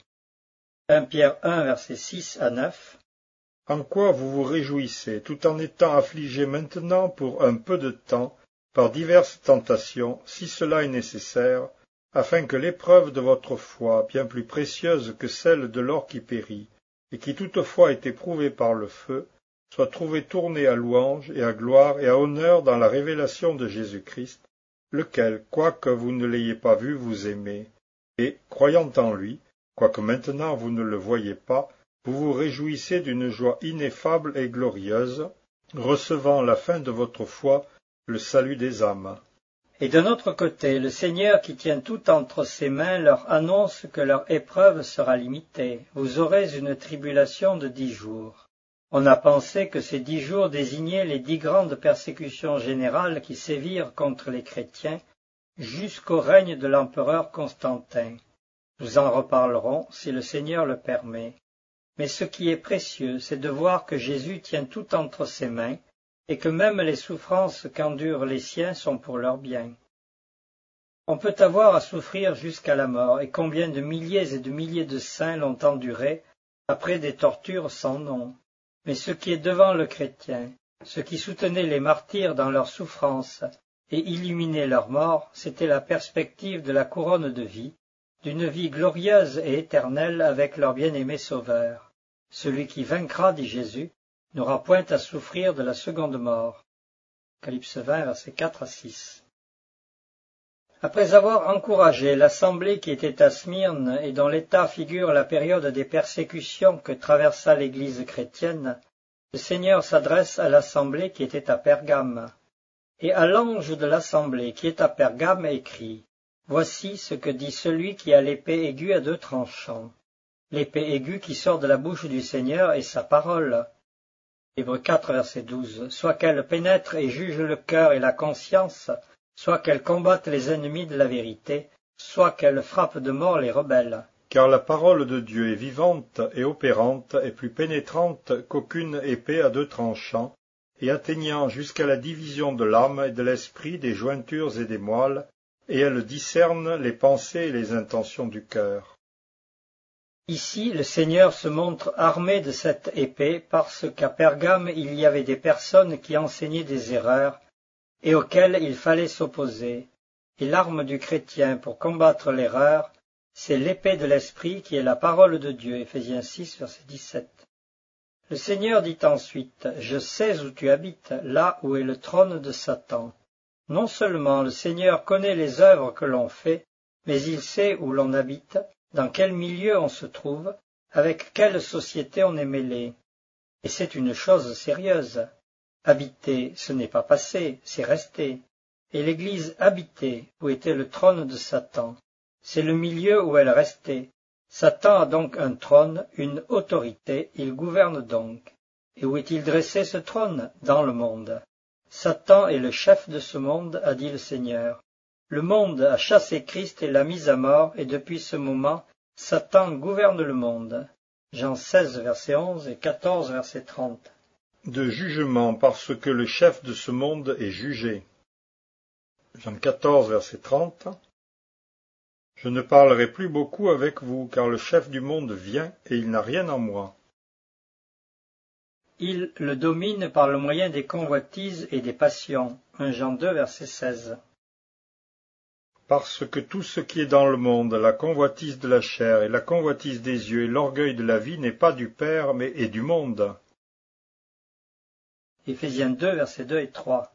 [SPEAKER 2] 1 Pierre 1, verset 6 à 9.
[SPEAKER 1] En quoi vous vous réjouissez, tout en étant affligés maintenant pour un peu de temps, par diverses tentations, si cela est nécessaire, afin que l'épreuve de votre foi, bien plus précieuse que celle de l'or qui périt, et qui toutefois est éprouvée par le feu, soit trouvée tournée à louange et à gloire et à honneur dans la révélation de Jésus-Christ, lequel, quoique vous ne l'ayez pas vu, vous aimez, et, croyant en lui, quoique maintenant vous ne le voyez pas, vous vous réjouissez d'une joie ineffable et glorieuse, recevant la fin de votre foi, le salut des âmes.
[SPEAKER 2] Et de notre côté, le Seigneur qui tient tout entre ses mains leur annonce que leur épreuve sera limitée. Vous aurez une tribulation de 10 jours. On a pensé que ces 10 jours désignaient les 10 grandes persécutions générales qui sévirent contre les chrétiens jusqu'au règne de l'empereur Constantin. Nous en reparlerons si le Seigneur le permet. Mais ce qui est précieux, c'est de voir que Jésus tient tout entre ses mains et que même les souffrances qu'endurent les siens sont pour leur bien. On peut avoir à souffrir jusqu'à la mort, et combien de milliers et de milliers de saints l'ont enduré après des tortures sans nom. Mais ce qui est devant le chrétien, ce qui soutenait les martyrs dans leurs souffrances et illuminait leur mort, c'était la perspective de la couronne de vie, d'une vie glorieuse et éternelle avec leur bien-aimé Sauveur. Celui qui vaincra, dit Jésus, n'aura point à souffrir de la seconde mort. Apocalypse 20, versets 4 à 6. Après avoir encouragé l'assemblée qui était à Smyrne et dont l'état figure la période des persécutions que traversa l'Église chrétienne, le Seigneur s'adresse à l'assemblée qui était à Pergame. Et à l'ange de l'assemblée qui est à Pergame écrit, « Voici ce que dit celui qui a l'épée aiguë à 2 tranchants. » L'épée aiguë qui sort de la bouche du Seigneur est sa parole. Hébreux 4, verset 12. Soit qu'elle pénètre et juge le cœur et la conscience, soit qu'elle combatte les ennemis de la vérité, soit qu'elle frappe de mort les rebelles.
[SPEAKER 1] Car la parole de Dieu est vivante et opérante et plus pénétrante qu'aucune épée à 2 tranchants, et atteignant jusqu'à la division de l'âme et de l'esprit, des jointures et des moelles, et elle discerne les pensées et les intentions du cœur.
[SPEAKER 2] Ici, le Seigneur se montre armé de cette épée parce qu'à Pergame il y avait des personnes qui enseignaient des erreurs et auxquelles il fallait s'opposer. Et l'arme du chrétien pour combattre l'erreur, c'est l'épée de l'esprit qui est la parole de Dieu. Éphésiens 6, verset 17. Le Seigneur dit ensuite, « Je sais où tu habites, là où est le trône de Satan. » Non seulement le Seigneur connaît les œuvres que l'on fait, mais il sait où l'on habite, dans quel milieu on se trouve, avec quelle société on est mêlé. Et c'est une chose sérieuse. Habiter, ce n'est pas passé, c'est resté. Et l'Église habitée, où était le trône de Satan, c'est le milieu où elle restait. Satan a donc un trône, une autorité, il gouverne donc. Et où est-il dressé ce trône? Dans le monde. Satan est le chef de ce monde, a dit le Seigneur. Le monde a chassé Christ et l'a mis à mort, et depuis ce moment, Satan gouverne le monde. Jean 16, verset 11 et 14, verset 30.
[SPEAKER 1] De jugement parce que le chef de ce monde est jugé. Jean 14, verset 30. Je ne parlerai plus beaucoup avec vous, car le chef du monde vient, et il n'a rien en moi.
[SPEAKER 2] Il le domine par le moyen des convoitises et des passions. 1 Jean 2, verset 16.
[SPEAKER 1] Parce que tout ce qui est dans le monde, la convoitise de la chair et la convoitise des yeux et l'orgueil de la vie n'est pas du Père, mais est du monde.
[SPEAKER 2] Éphésiens 2, versets 2 et 3.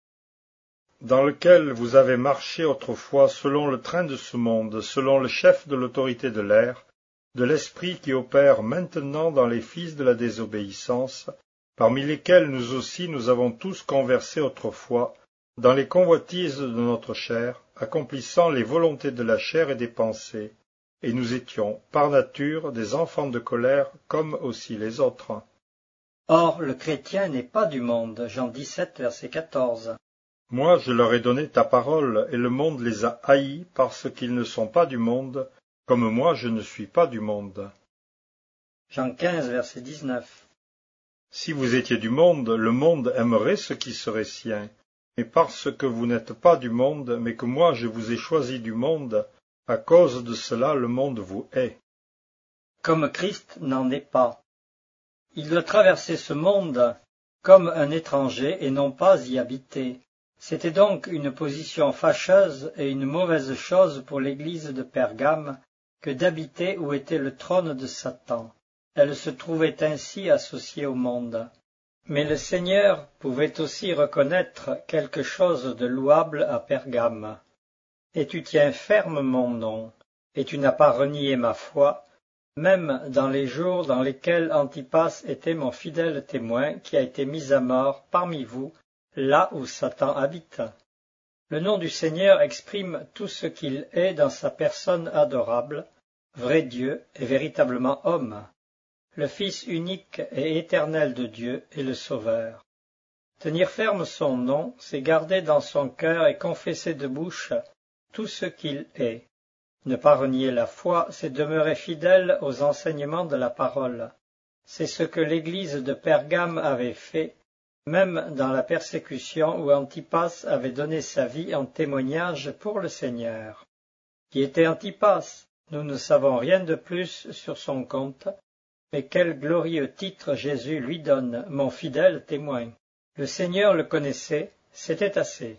[SPEAKER 1] Dans lequel vous avez marché autrefois selon le train de ce monde, selon le chef de l'autorité de l'air, de l'esprit qui opère maintenant dans les fils de la désobéissance, parmi lesquels nous aussi nous avons tous conversé autrefois, dans les convoitises de notre chair, accomplissant les volontés de la chair et des pensées, et nous étions, par nature, des enfants de colère, comme aussi les autres.
[SPEAKER 2] Or, le chrétien n'est pas du monde. Jean 17, verset 14.
[SPEAKER 1] Moi, je leur ai donné ta parole, et le monde les a haïs parce qu'ils ne sont pas du monde, comme moi je ne suis pas du monde.
[SPEAKER 2] Jean 15, verset 19.
[SPEAKER 1] Si vous étiez du monde aimerait ce qui serait sien. Mais parce que vous n'êtes pas du monde, mais que moi je vous ai choisi du monde, à cause de cela le monde vous hait.
[SPEAKER 2] Comme Christ n'en est pas. Il doit traverser ce monde comme un étranger et non pas y habiter. C'était donc une position fâcheuse et une mauvaise chose pour l'Église de Pergame que d'habiter où était le trône de Satan. Elle se trouvait ainsi associée au monde. Mais le Seigneur pouvait aussi reconnaître quelque chose de louable à Pergame. « Et tu tiens ferme mon nom, et tu n'as pas renié ma foi, même dans les jours dans lesquels Antipas était mon fidèle témoin qui a été mis à mort parmi vous, là où Satan habite. » Le nom du Seigneur exprime tout ce qu'il est dans sa personne adorable, vrai Dieu et véritablement homme. Le Fils unique et éternel de Dieu est le Sauveur. Tenir ferme son nom, c'est garder dans son cœur et confesser de bouche tout ce qu'il est. Ne pas renier la foi, c'est demeurer fidèle aux enseignements de la parole. C'est ce que l'Église de Pergame avait fait, même dans la persécution où Antipas avait donné sa vie en témoignage pour le Seigneur. Qui était Antipas? Nous ne savons rien de plus sur son compte, mais quel glorieux titre Jésus lui donne, mon fidèle témoin. Le Seigneur le connaissait, c'était assez.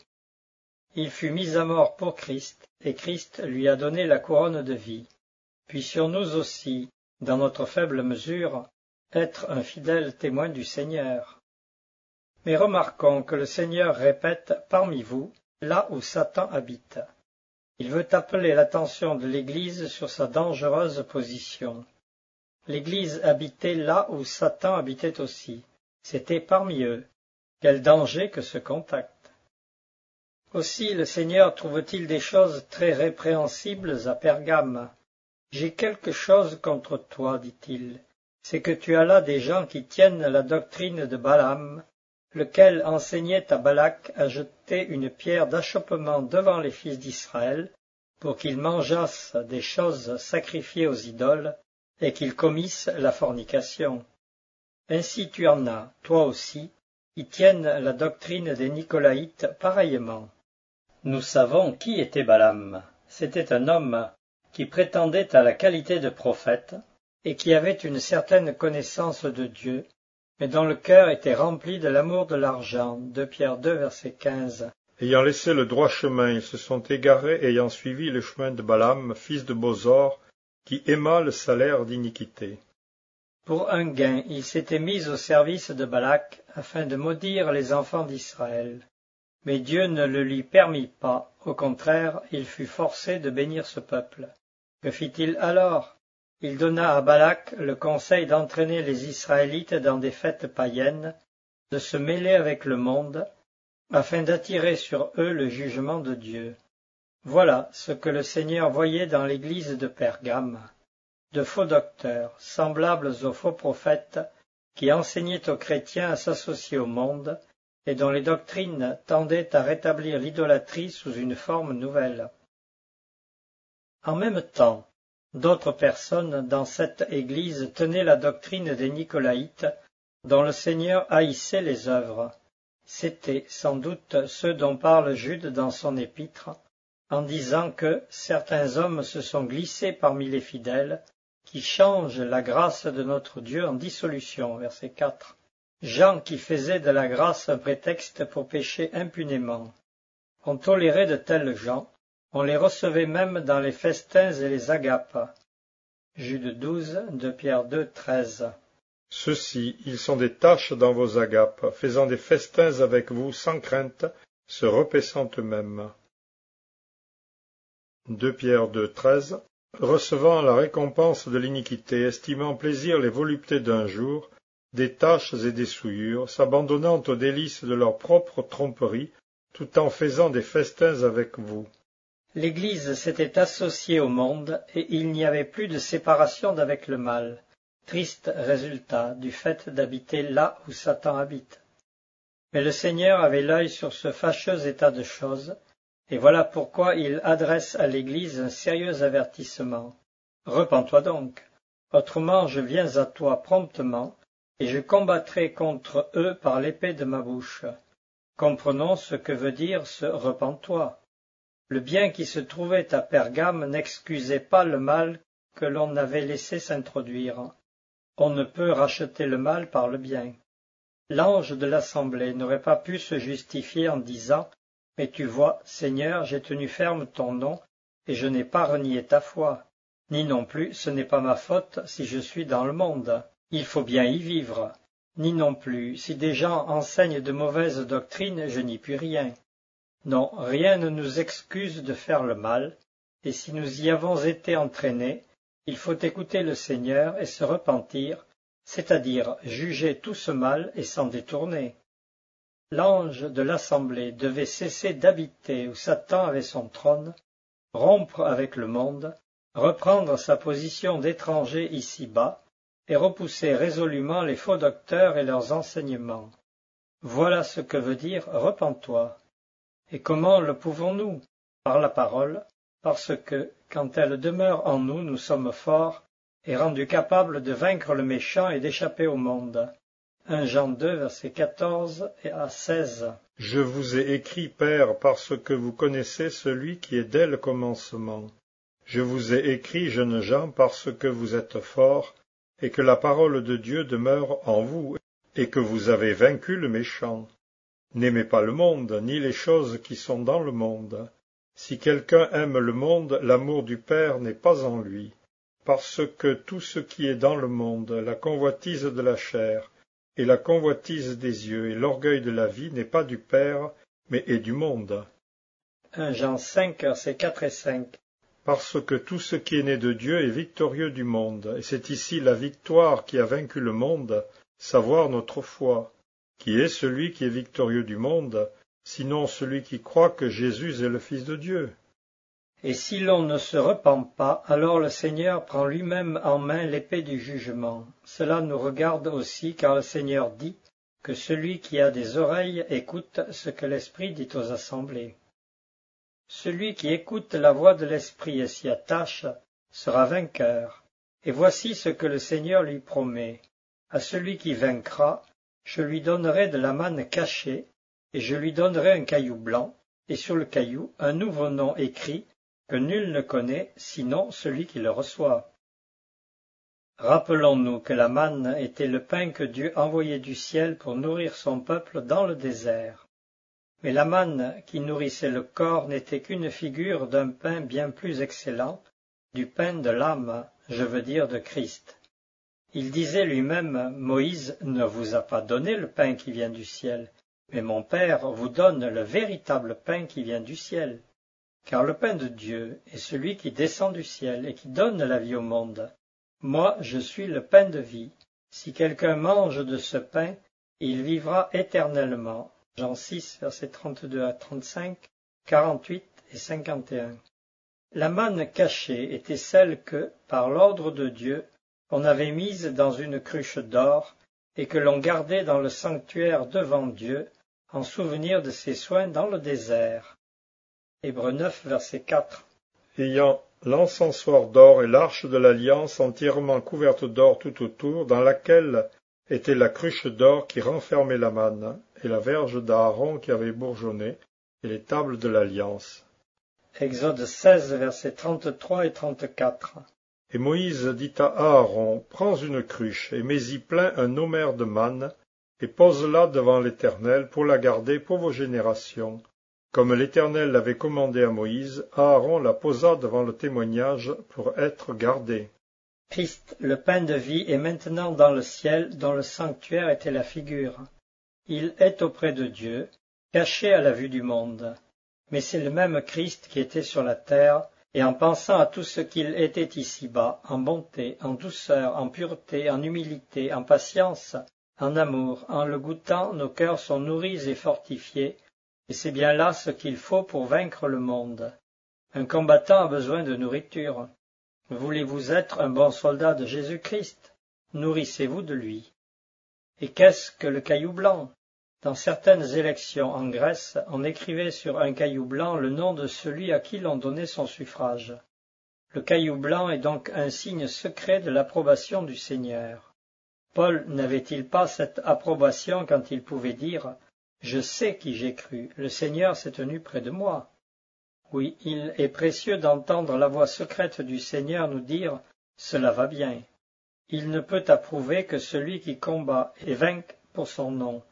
[SPEAKER 2] Il fut mis à mort pour Christ, et Christ lui a donné la couronne de vie. Puissions-nous aussi, dans notre faible mesure, être un fidèle témoin du Seigneur. Mais remarquons que le Seigneur répète parmi vous, là où Satan habite. Il veut appeler l'attention de l'Église sur sa dangereuse position. L'Église habitait là où Satan habitait aussi. C'était parmi eux. Quel danger que ce contact! Aussi le Seigneur trouve-t-il des choses très répréhensibles à Pergame. J'ai quelque chose contre toi, dit-il, c'est que tu as là des gens qui tiennent la doctrine de Balaam, lequel enseignait à Balak à jeter une pierre d'achoppement devant les fils d'Israël, pour qu'ils mangeassent des choses sacrifiées aux idoles, et qu'ils commissent la fornication. Ainsi tu en as, toi aussi, qui tiennent la doctrine des Nicolaïtes pareillement. Nous savons qui était Balaam. C'était un homme qui prétendait à la qualité de prophète, et qui avait une certaine connaissance de Dieu, mais dont le cœur était rempli de l'amour de l'argent. 2 Pierre 2, verset 15.
[SPEAKER 1] Ayant laissé le droit chemin, ils se sont égarés, ayant suivi le chemin de Balaam, fils de Bosor, qui aima le salaire d'iniquité.
[SPEAKER 2] Pour un gain, il s'était mis au service de Balak, afin de maudire les enfants d'Israël. Mais Dieu ne le lui permit pas, au contraire, il fut forcé de bénir ce peuple. Que fit-il alors? Il donna à Balak le conseil d'entraîner les Israélites dans des fêtes païennes, de se mêler avec le monde, afin d'attirer sur eux le jugement de Dieu. Voilà ce que le Seigneur voyait dans l'église de Pergame. De faux docteurs, semblables aux faux prophètes, qui enseignaient aux chrétiens à s'associer au monde, et dont les doctrines tendaient à rétablir l'idolâtrie sous une forme nouvelle. En même temps, d'autres personnes dans cette Église tenaient la doctrine des Nicolaïtes, dont le Seigneur haïssait les œuvres. C'étaient sans doute ceux dont parle Jude dans son épître, en disant que certains hommes se sont glissés parmi les fidèles, qui changent la grâce de notre Dieu en dissolution. Verset 4. Gens qui faisaient de la grâce un prétexte pour pécher impunément. On tolérait de tels gens, on les recevait même dans les festins et les agapes. Jude 12, 2 Pierre 2, 13.
[SPEAKER 1] Ceux-ci, ils sont des taches dans vos agapes, faisant des festins avec vous sans crainte, se repaissant eux-mêmes. 2 Pierre 2, 13. Recevant la récompense de l'iniquité, estimant plaisir les voluptés d'un jour, des taches et des souillures, s'abandonnant aux délices de leur propre tromperie, tout en faisant des festins avec vous.
[SPEAKER 2] L'Église s'était associée au monde, et il n'y avait plus de séparation d'avec le mal, triste résultat du fait d'habiter là où Satan habite. Mais le Seigneur avait l'œil sur ce fâcheux état de choses, et voilà pourquoi il adresse à l'Église un sérieux avertissement. Repens-toi donc, autrement je viens à toi promptement, et je combattrai contre eux par l'épée de ma bouche. Comprenons ce que veut dire ce repens-toi. Le bien qui se trouvait à Pergame n'excusait pas le mal que l'on avait laissé s'introduire. On ne peut racheter le mal par le bien. L'ange de l'assemblée n'aurait pas pu se justifier en disant « Mais tu vois, Seigneur, j'ai tenu ferme ton nom, et je n'ai pas renié ta foi. Ni non plus, ce n'est pas ma faute si je suis dans le monde. Il faut bien y vivre. Ni non plus, si des gens enseignent de mauvaises doctrines, je n'y puis rien. Non, rien ne nous excuse de faire le mal, et si nous y avons été entraînés, il faut écouter le Seigneur et se repentir, c'est-à-dire juger tout ce mal et s'en détourner. L'ange de l'assemblée devait cesser d'habiter où Satan avait son trône, rompre avec le monde, reprendre sa position d'étranger ici-bas, et repousser résolument les faux docteurs et leurs enseignements. Voilà ce que veut dire « repens-toi ». Et comment le pouvons-nous? Par la parole, parce que, quand elle demeure en nous, nous sommes forts et rendus capables de vaincre le méchant et d'échapper au monde. 1 Jean 2, versets 14 et à 16.
[SPEAKER 1] Je vous ai écrit, Père, parce que vous connaissez celui qui est dès le commencement. Je vous ai écrit, jeunes gens, parce que vous êtes forts, et que la parole de Dieu demeure en vous, et que vous avez vaincu le méchant. N'aimez pas le monde, ni les choses qui sont dans le monde. Si quelqu'un aime le monde, l'amour du Père n'est pas en lui, parce que tout ce qui est dans le monde, la convoitise de la chair, et la convoitise des yeux, et l'orgueil de la vie n'est pas du Père, mais est du monde.
[SPEAKER 2] 1 Jean 5, versets 4 et 5.
[SPEAKER 1] Parce que tout ce qui est né de Dieu est victorieux du monde, et c'est ici la victoire qui a vaincu le monde, savoir notre foi. Qui est celui qui est victorieux du monde, sinon celui qui croit que Jésus est le Fils de Dieu?
[SPEAKER 2] Et si l'on ne se repent pas, alors le Seigneur prend lui-même en main l'épée du jugement. Cela nous regarde aussi, car le Seigneur dit que celui qui a des oreilles écoute ce que l'Esprit dit aux assemblées. Celui qui écoute la voix de l'Esprit et s'y attache sera vainqueur. Et voici ce que le Seigneur lui promet. À celui qui vaincra, je lui donnerai de la manne cachée, et je lui donnerai un caillou blanc, et sur le caillou un nouveau nom écrit, que nul ne connaît, sinon celui qui le reçoit. Rappelons-nous que la manne était le pain que Dieu envoyait du ciel pour nourrir son peuple dans le désert. Mais la manne qui nourrissait le corps n'était qu'une figure d'un pain bien plus excellent, du pain de l'âme, je veux dire de Christ. Il disait lui-même, Moïse ne vous a pas donné le pain qui vient du ciel, mais mon Père vous donne le véritable pain qui vient du ciel. Car le pain de Dieu est celui qui descend du ciel et qui donne la vie au monde. Moi, je suis le pain de vie. Si quelqu'un mange de ce pain, il vivra éternellement. Jean 6, versets 32 à 35, 48 et 51. La manne cachée était celle que, par l'ordre de Dieu, on avait mise dans une cruche d'or et que l'on gardait dans le sanctuaire devant Dieu, en souvenir de ses soins dans le désert. Hébreux 9, verset 4.
[SPEAKER 1] Ayant l'encensoir d'or et l'arche de l'alliance entièrement couverte d'or tout autour, dans laquelle était la cruche d'or qui renfermait la manne, et la verge d'Aaron qui avait bourgeonné, et les tables de l'alliance.
[SPEAKER 2] Exode 16, versets 33 et 34.
[SPEAKER 1] Et Moïse dit à Aaron, prends une cruche, et mets-y plein un omer de manne, et pose-la devant l'Éternel pour la garder pour vos générations. Comme l'Éternel l'avait commandé à Moïse, Aaron la posa devant le témoignage pour être gardée.
[SPEAKER 2] Christ, le pain de vie, est maintenant dans le ciel, dont le sanctuaire était la figure. Il est auprès de Dieu, caché à la vue du monde. Mais c'est le même Christ qui était sur la terre, et en pensant à tout ce qu'il était ici-bas, en bonté, en douceur, en pureté, en humilité, en patience, en amour, en le goûtant, nos cœurs sont nourris et fortifiés, et c'est bien là ce qu'il faut pour vaincre le monde. Un combattant a besoin de nourriture. Voulez-vous être un bon soldat de Jésus-Christ? Nourrissez-vous de lui. Et qu'est-ce que le caillou blanc? Dans certaines élections en Grèce, on écrivait sur un caillou blanc le nom de celui à qui l'on donnait son suffrage. Le caillou blanc est donc un signe secret de l'approbation du Seigneur. Paul n'avait-il pas cette approbation quand il pouvait dire « Je sais qui j'ai cru, le Seigneur s'est tenu près de moi ». Oui, il est précieux d'entendre la voix secrète du Seigneur nous dire « Cela va bien ». Il ne peut approuver que celui qui combat et vainque pour son nom.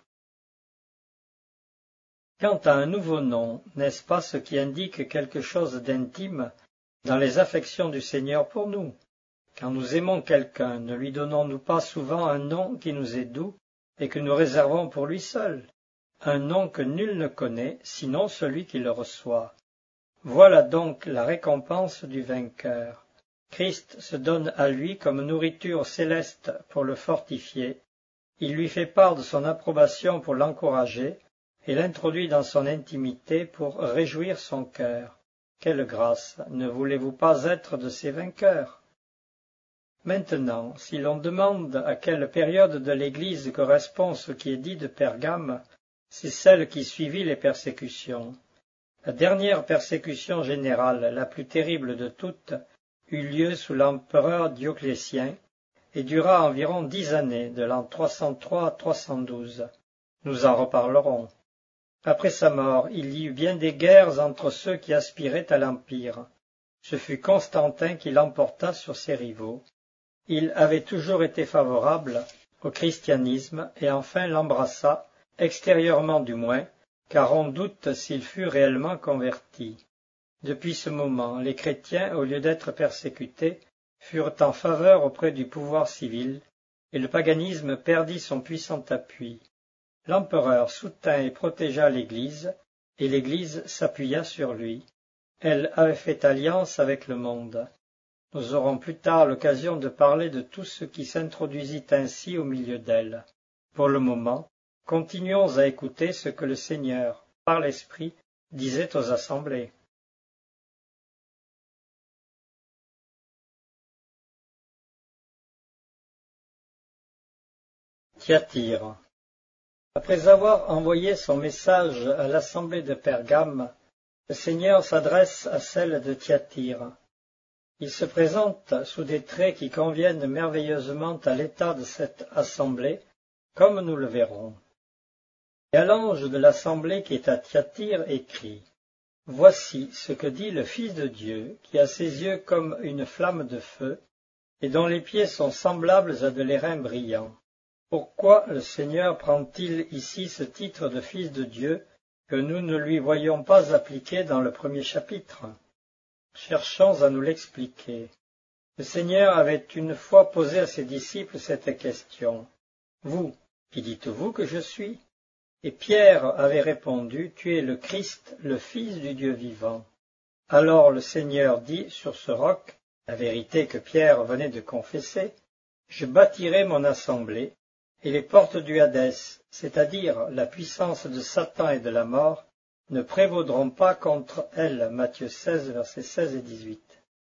[SPEAKER 2] Quant à un nouveau nom, n'est-ce pas ce qui indique quelque chose d'intime dans les affections du Seigneur pour nous? Quand nous aimons quelqu'un, ne lui donnons-nous pas souvent un nom qui nous est doux et que nous réservons pour lui seul? Un nom que nul ne connaît, sinon celui qui le reçoit. Voilà donc la récompense du vainqueur. Christ se donne à lui comme nourriture céleste pour le fortifier. Il lui fait part de son approbation pour l'encourager et l'introduit dans son intimité pour réjouir son cœur. Quelle grâce! Ne voulez-vous pas être de ces vainqueurs? Maintenant, si l'on demande à quelle période de l'Église correspond ce qui est dit de Pergame, c'est celle qui suivit les persécutions. La dernière persécution générale, la plus terrible de toutes, eut lieu sous l'empereur Dioclétien et dura environ 10 années, de l'an 303 à 312. Nous en reparlerons. Après sa mort, il y eut bien des guerres entre ceux qui aspiraient à l'empire. Ce fut Constantin qui l'emporta sur ses rivaux. Il avait toujours été favorable au christianisme et enfin l'embrassa, extérieurement du moins, car on doute s'il fut réellement converti. Depuis ce moment, les chrétiens, au lieu d'être persécutés, furent en faveur auprès du pouvoir civil, et le paganisme perdit son puissant appui. L'empereur soutint et protégea l'Église, et l'Église s'appuya sur lui. Elle avait fait alliance avec le monde. Nous aurons plus tard l'occasion de parler de tout ce qui s'introduisit ainsi au milieu d'elle. Pour le moment, Continuons à écouter ce que le Seigneur, par l'Esprit, disait aux assemblées. Thyatire. Après avoir envoyé son message à l'assemblée de Pergame, le Seigneur s'adresse à celle de Thyatire. Il se présente sous des traits qui conviennent merveilleusement à l'état de cette assemblée, comme nous le verrons. Et à l'ange de l'assemblée qui est à Thyatire écrit : « Voici ce que dit le Fils de Dieu, qui a ses yeux comme une flamme de feu, et dont les pieds sont semblables à de l'airain brillant. » Pourquoi le Seigneur prend-il ici ce titre de Fils de Dieu que nous ne lui voyons pas appliqué dans le premier chapitre? Cherchons à nous l'expliquer. Le Seigneur avait une fois posé à ses disciples cette question. « Vous, qui dites-vous que je suis ?» Et Pierre avait répondu, « Tu es le Christ, le Fils du Dieu vivant. » Alors le Seigneur dit sur ce roc, la vérité que Pierre venait de confesser, « Je bâtirai mon assemblée, et les portes du Hadès, c'est-à-dire la puissance de Satan et de la mort, ne prévaudront pas contre elle. » Matthieu 16, versets 16 et 18.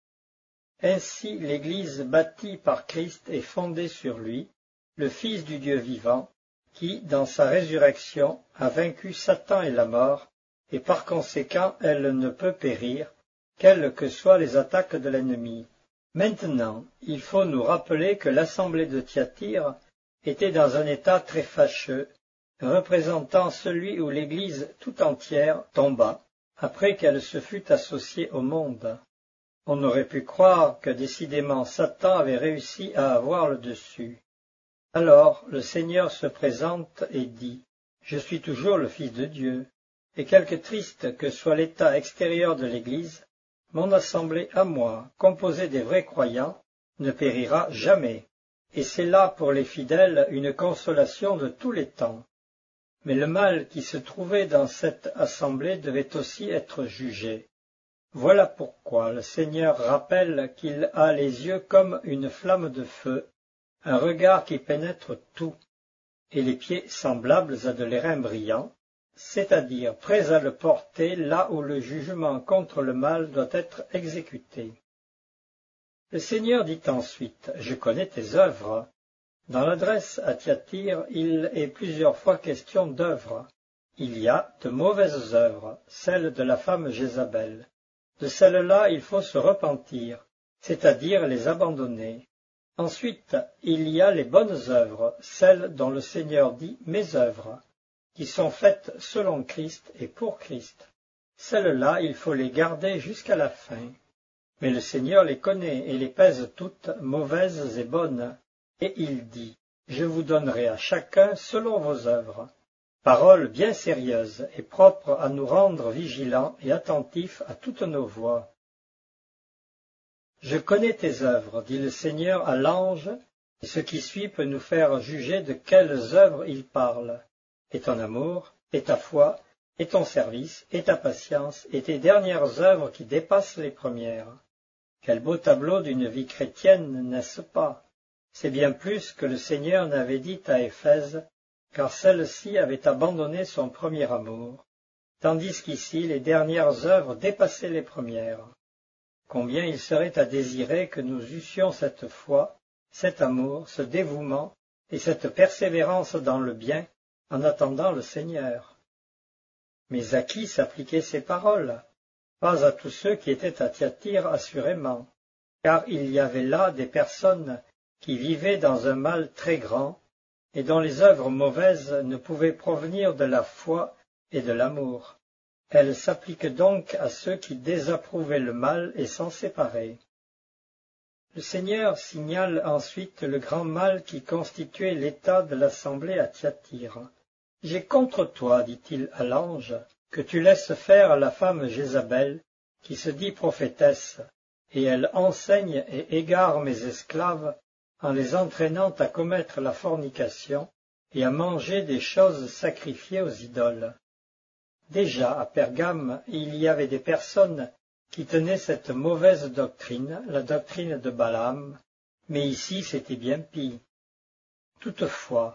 [SPEAKER 2] Ainsi l'Église bâtie par Christ est fondée sur lui, le Fils du Dieu vivant, qui, dans sa résurrection, a vaincu Satan et la mort, et par conséquent elle ne peut périr, quelles que soient les attaques de l'ennemi. Maintenant, il faut nous rappeler que l'assemblée de Thyatire était dans un état très fâcheux, représentant celui où l'Église tout entière tomba, après qu'elle se fût associée au monde. On aurait pu croire que décidément Satan avait réussi à avoir le dessus. Alors le Seigneur se présente et dit : « Je suis toujours le Fils de Dieu, et quelque triste que soit l'état extérieur de l'Église, mon assemblée à moi, composée des vrais croyants, ne périra jamais. Et c'est là pour les fidèles une consolation de tous les temps. » Mais le mal qui se trouvait dans cette assemblée devait aussi être jugé. Voilà pourquoi le Seigneur rappelle qu'il a les yeux comme une flamme de feu, un regard qui pénètre tout, et les pieds semblables à de l'airain brillant, c'est-à-dire prêts à le porter là où le jugement contre le mal doit être exécuté. Le Seigneur dit ensuite : « Je connais tes œuvres. » Dans l'adresse à Thyatire, il est plusieurs fois question d'œuvres. Il y a de mauvaises œuvres, celles de la femme Jézabel. De celles-là, il faut se repentir, c'est-à-dire les abandonner. Ensuite, il y a les bonnes œuvres, celles dont le Seigneur dit « mes œuvres », qui sont faites selon Christ et pour Christ. Celles-là, il faut les garder jusqu'à la fin. Mais le Seigneur les connaît et les pèse toutes, mauvaises et bonnes, et il dit : « Je vous donnerai à chacun selon vos œuvres. » Parole bien sérieuse et propre à nous rendre vigilants et attentifs à toutes nos voies. « Je connais tes œuvres, dit le Seigneur à l'ange, et ce qui suit peut nous faire juger de quelles œuvres il parle. Et ton amour, et ta foi, et ton service, et ta patience, et tes dernières œuvres qui dépassent les premières. Quel beau tableau d'une vie chrétienne, n'est-ce pas? C'est bien plus que le Seigneur n'avait dit à Éphèse, car celle-ci avait abandonné son premier amour, tandis qu'ici les dernières œuvres dépassaient les premières. Combien il serait à désirer que nous eussions cette foi, cet amour, ce dévouement et cette persévérance dans le bien en attendant le Seigneur. Mais à qui s'appliquaient ces paroles? Pas à tous ceux qui étaient à Thyatire assurément, car il y avait là des personnes qui vivaient dans un mal très grand et dont les œuvres mauvaises ne pouvaient provenir de la foi et de l'amour. Elles s'appliquent donc à ceux qui désapprouvaient le mal et s'en séparaient. Le Seigneur signale ensuite le grand mal qui constituait l'état de l'assemblée à Thyatire. « J'ai contre toi, dit-il à l'ange, que tu laisses faire la femme Jézabel, qui se dit prophétesse, et elle enseigne et égare mes esclaves en les entraînant à commettre la fornication et à manger des choses sacrifiées aux idoles. » Déjà, à Pergame, il y avait des personnes qui tenaient cette mauvaise doctrine, la doctrine de Balaam, mais ici c'était bien pis. Toutefois,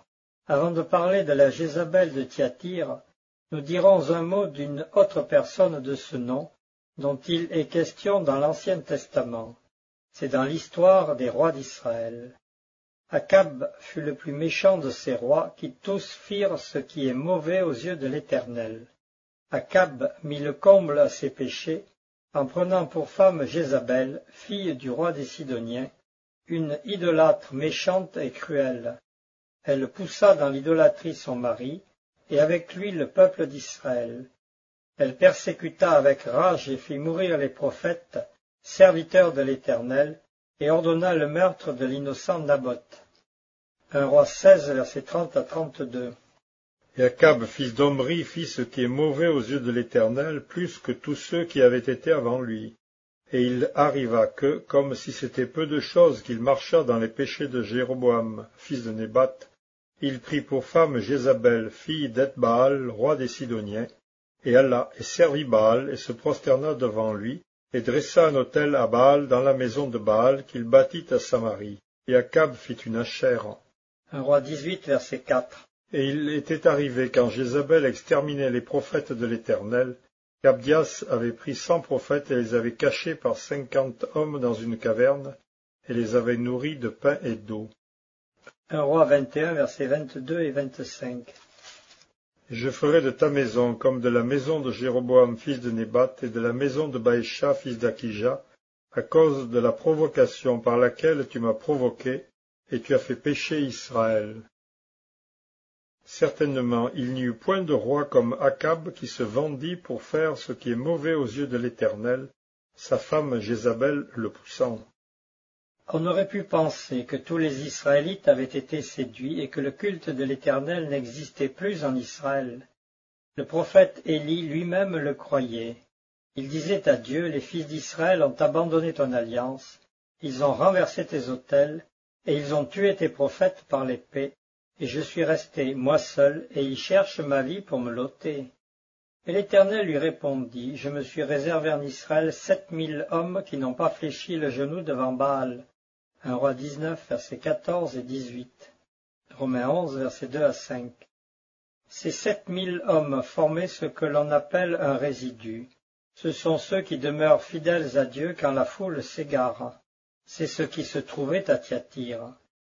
[SPEAKER 2] Avant de parler de la Jézabel de Thyatire, nous dirons un mot d'une autre personne de ce nom, dont il est question dans l'Ancien Testament. C'est dans l'histoire des rois d'Israël. Akab fut le plus méchant de ces rois qui tous firent ce qui est mauvais aux yeux de l'Éternel. Akab mit le comble à ses péchés en prenant pour femme Jézabel, fille du roi des Sidoniens, une idolâtre méchante et cruelle. Elle poussa dans l'idolâtrie son mari, et avec lui le peuple d'Israël. Elle persécuta avec rage et fit mourir les prophètes, serviteurs de l'Éternel, et ordonna le meurtre de l'innocent Naboth. 1 Roi 16, versets 30 à 32.
[SPEAKER 1] Et Akab, fils d'Omri, fit ce qui est mauvais aux yeux de l'Éternel, plus que tous ceux qui avaient été avant lui. Et il arriva que, comme si c'était peu de chose qu'il marcha dans les péchés de Jéroboam, fils de Nébat, il prit pour femme Jézabel, fille d'Ethbaal, roi des Sidoniens, et alla et servit Baal, et se prosterna devant lui, et dressa un autel à Baal dans la maison de Baal qu'il bâtit à Samarie. Et Akab fit une achère.
[SPEAKER 2] 1 Roi 18, verset 4.
[SPEAKER 1] Et il était arrivé, quand Jézabel exterminait les prophètes de l'Éternel, qu'Abdias avait pris 100 prophètes et les avait cachés par 50 hommes dans une caverne, et les avait nourris de pain et d'eau.
[SPEAKER 2] 1 Roi 21, versets 22 et 25.
[SPEAKER 1] Je ferai de ta maison comme de la maison de Jéroboam fils de Nébat et de la maison de Baïcha fils d'Akija, à cause de la provocation par laquelle tu m'as provoqué, et tu as fait pécher Israël. Certainement, il n'y eut point de roi comme Akab qui se vendit pour faire ce qui est mauvais aux yeux de l'Éternel, sa femme Jézabel le poussant.
[SPEAKER 2] On aurait pu penser que tous les Israélites avaient été séduits et que le culte de l'Éternel n'existait plus en Israël. Le prophète Élie lui-même le croyait. Il disait à Dieu, « Les fils d'Israël ont abandonné ton alliance, ils ont renversé tes autels, et ils ont tué tes prophètes par l'épée, et je suis resté, moi seul, et ils cherchent ma vie pour me l'ôter. » Et l'Éternel lui répondit, « Je me suis réservé en Israël 7000 hommes qui n'ont pas fléchi le genou devant Baal. » 1 Roi 19, versets 14 et 18. Romains 11, versets 2 à 5. Ces 7000 hommes formaient ce que l'on appelle un résidu. Ce sont ceux qui demeurent fidèles à Dieu quand la foule s'égare. C'est ce qui se trouvait à Thyatire.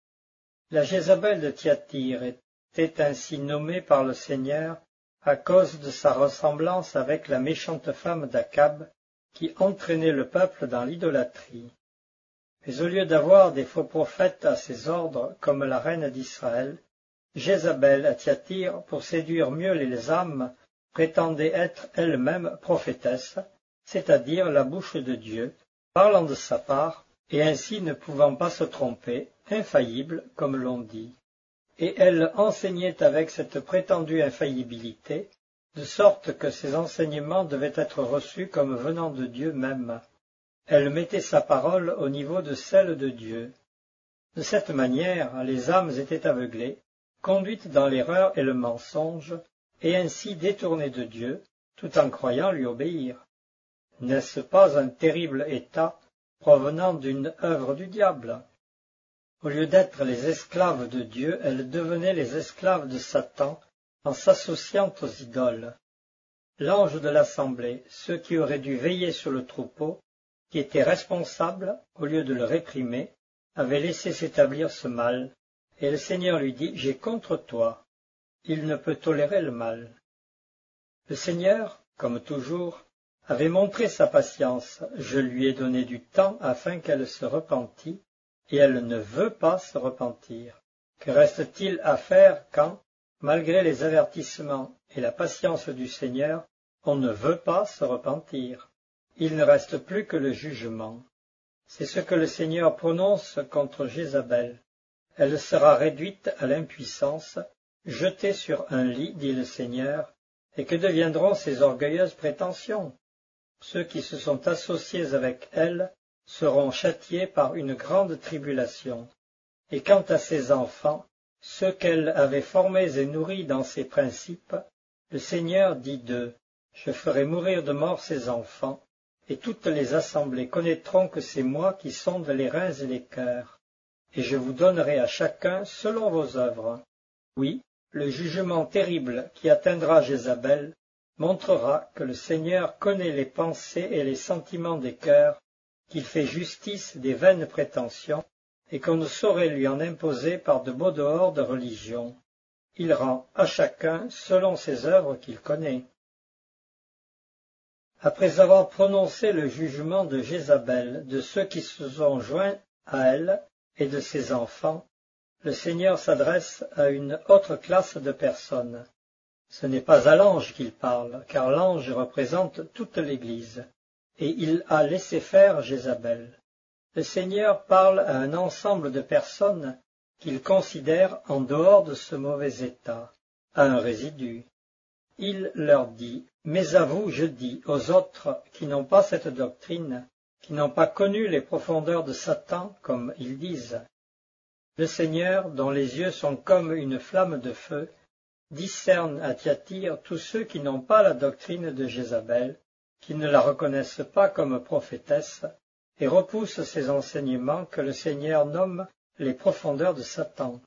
[SPEAKER 2] La Jézabel de Thyatire était ainsi nommée par le Seigneur à cause de sa ressemblance avec la méchante femme d'Akab qui entraînait le peuple dans l'idolâtrie. Mais au lieu d'avoir des faux prophètes à ses ordres comme la reine d'Israël, Jézabel à Thyatire, pour séduire mieux les âmes, prétendait être elle-même prophétesse, c'est-à-dire la bouche de Dieu, parlant de sa part, et ainsi ne pouvant pas se tromper, infaillible, comme l'on dit. Et elle enseignait avec cette prétendue infaillibilité, de sorte que ses enseignements devaient être reçus comme venant de Dieu même. Elle mettait sa parole au niveau de celle de Dieu. De cette manière, les âmes étaient aveuglées, conduites dans l'erreur et le mensonge, et ainsi détournées de Dieu, tout en croyant lui obéir. N'est-ce pas un terrible état provenant d'une œuvre du diable? Au lieu d'être les esclaves de Dieu, elles devenaient les esclaves de Satan en s'associant aux idoles. L'ange de l'assemblée, ceux qui auraient dû veiller sur le troupeau, qui était responsable, au lieu de le réprimer, avait laissé s'établir ce mal, et le Seigneur lui dit, « J'ai contre toi. » Il ne peut tolérer le mal. Le Seigneur, comme toujours, avait montré sa patience. Je lui ai donné du temps afin qu'elle se repentît, et elle ne veut pas se repentir. Que reste-t-il à faire quand, malgré les avertissements et la patience du Seigneur, on ne veut pas se repentir? Il ne reste plus que le jugement. C'est ce que le Seigneur prononce contre Jézabel. Elle sera réduite à l'impuissance, jetée sur un lit, dit le Seigneur, et que deviendront ses orgueilleuses prétentions? Ceux qui se sont associés avec elle seront châtiés par une grande tribulation. Et quant à ses enfants, ceux qu'elle avait formés et nourris dans ses principes, le Seigneur dit d'eux, « Je ferai mourir de mort ses enfants, et toutes les assemblées connaîtront que c'est moi qui sonde les reins et les cœurs, et je vous donnerai à chacun selon vos œuvres. » Oui, le jugement terrible qui atteindra Jézabel montrera que le Seigneur connaît les pensées et les sentiments des cœurs, qu'il fait justice des vaines prétentions, et qu'on ne saurait lui en imposer par de beaux dehors de religion. Il rend à chacun selon ses œuvres qu'il connaît. Après avoir prononcé le jugement de Jézabel, de ceux qui se sont joints à elle et de ses enfants, le Seigneur s'adresse à une autre classe de personnes. Ce n'est pas à l'ange qu'il parle, car l'ange représente toute l'Église, et il a laissé faire Jézabel. Le Seigneur parle à un ensemble de personnes qu'il considère en dehors de ce mauvais état, à un résidu. Il leur dit, mais à vous je dis, aux autres qui n'ont pas cette doctrine, qui n'ont pas connu les profondeurs de Satan, comme ils disent. Le Seigneur, dont les yeux sont comme une flamme de feu, discerne à Thyatire tous ceux qui n'ont pas la doctrine de Jézabel, qui ne la reconnaissent pas comme prophétesse, et repousse ces enseignements que le Seigneur nomme les profondeurs de Satan.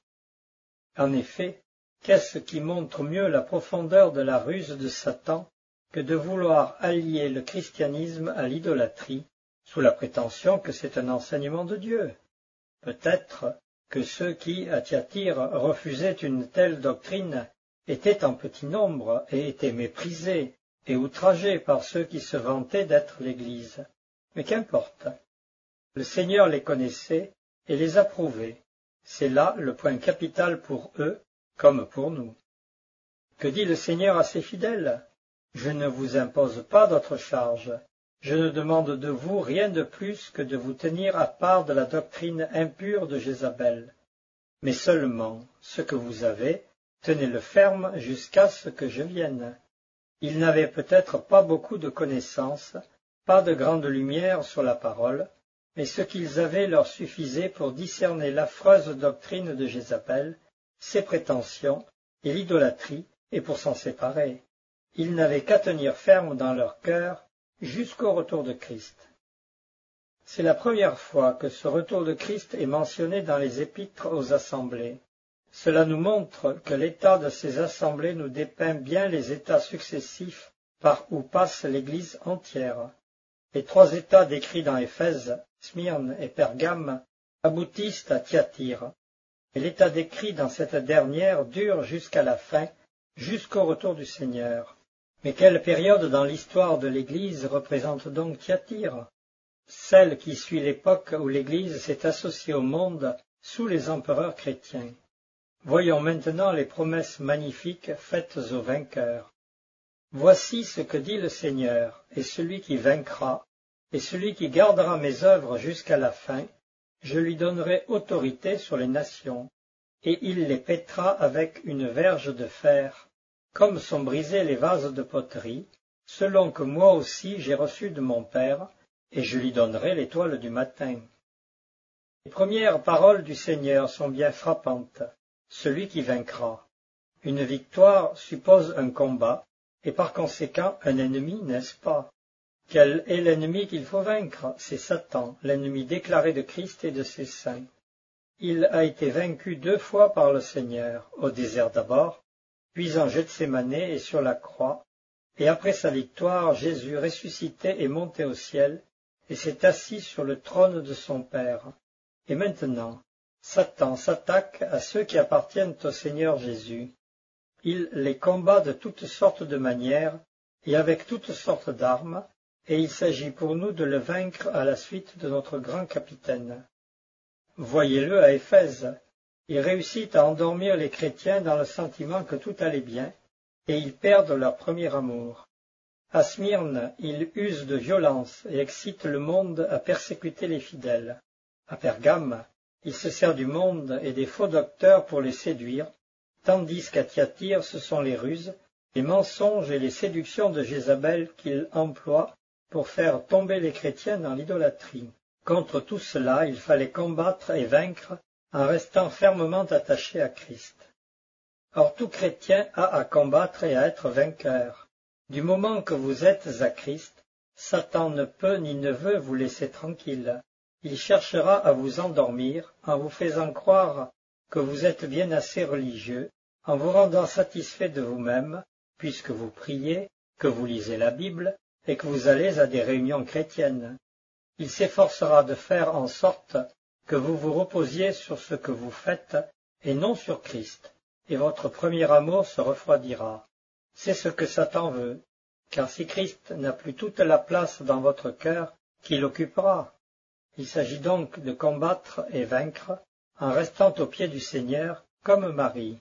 [SPEAKER 2] En effet, qu'est-ce qui montre mieux la profondeur de la ruse de Satan que de vouloir allier le christianisme à l'idolâtrie, sous la prétention que c'est un enseignement de Dieu? Peut-être que ceux qui, à Thyatire, refusaient une telle doctrine étaient en petit nombre et étaient méprisés et outragés par ceux qui se vantaient d'être l'Église. Mais qu'importe. Le Seigneur les connaissait et les approuvait. C'est là le point capital pour eux, comme pour nous. Que dit le Seigneur à ses fidèles? Je ne vous impose pas d'autre charge. Je ne demande de vous rien de plus que de vous tenir à part de la doctrine impure de Jézabel. Mais seulement ce que vous avez, tenez-le ferme jusqu'à ce que je vienne. Ils n'avaient peut-être pas beaucoup de connaissances, pas de grande lumière sur la parole, mais ce qu'ils avaient leur suffisait pour discerner l'affreuse doctrine de Jézabel, ses prétentions et l'idolâtrie, et pour s'en séparer. Ils n'avaient qu'à tenir ferme dans leur cœur jusqu'au retour de Christ. C'est la première fois que ce retour de Christ est mentionné dans les épîtres aux assemblées. Cela nous montre que l'état de ces assemblées nous dépeint bien les états successifs par où passe l'Église entière. Les trois états décrits dans Éphèse, Smyrne et Pergame aboutissent à Thyatire, et l'état décrit dans cette dernière dure jusqu'à la fin, jusqu'au retour du Seigneur. Mais quelle période dans l'histoire de l'Église représente donc Thyatire? Celle qui suit l'époque où l'Église s'est associée au monde sous les empereurs chrétiens. Voyons maintenant les promesses magnifiques faites aux vainqueurs. Voici ce que dit le Seigneur, et celui qui vaincra, et celui qui gardera mes œuvres jusqu'à la fin, je lui donnerai autorité sur les nations, et il les pètera avec une verge de fer, comme sont brisés les vases de poterie, selon que moi aussi j'ai reçu de mon Père, et je lui donnerai l'étoile du matin. Les premières paroles du Seigneur sont bien frappantes. Celui qui vaincra. Une victoire suppose un combat, et par conséquent un ennemi, n'est-ce pas? Quel est l'ennemi qu'il faut vaincre? C'est Satan, l'ennemi déclaré de Christ et de ses saints. Il a été vaincu 2 fois par le Seigneur, au désert d'abord, puis en Gethsémane et sur la croix, et après sa victoire, Jésus ressuscité est monté au ciel, et s'est assis sur le trône de son Père. Et maintenant, Satan s'attaque à ceux qui appartiennent au Seigneur Jésus. Il les combat de toutes sortes de manières et avec toutes sortes d'armes, et il s'agit pour nous de le vaincre à la suite de notre grand capitaine. Voyez-le à Éphèse. Il réussit à endormir les chrétiens dans le sentiment que tout allait bien, et ils perdent leur premier amour. À Smyrne, il use de violence et excite le monde à persécuter les fidèles. À Pergame, il se sert du monde et des faux docteurs pour les séduire, tandis qu'à Thyatire ce sont les ruses, les mensonges et les séductions de Jézabel qu'il emploie pour faire tomber les chrétiens dans l'idolâtrie. Contre tout cela, il fallait combattre et vaincre en restant fermement attaché à Christ. Or tout chrétien a à combattre et à être vainqueur. Du moment que vous êtes à Christ, Satan ne peut ni ne veut vous laisser tranquille. Il cherchera à vous endormir en vous faisant croire que vous êtes bien assez religieux en vous rendant satisfait de vous-même, puisque vous priez, que vous lisez la Bible et que vous allez à des réunions chrétiennes. Il s'efforcera de faire en sorte que vous vous reposiez sur ce que vous faites et non sur Christ, et votre premier amour se refroidira. C'est ce que Satan veut, car si Christ n'a plus toute la place dans votre cœur, qui l'occupera? Il s'agit donc de combattre et vaincre en restant aux pieds du Seigneur comme Marie.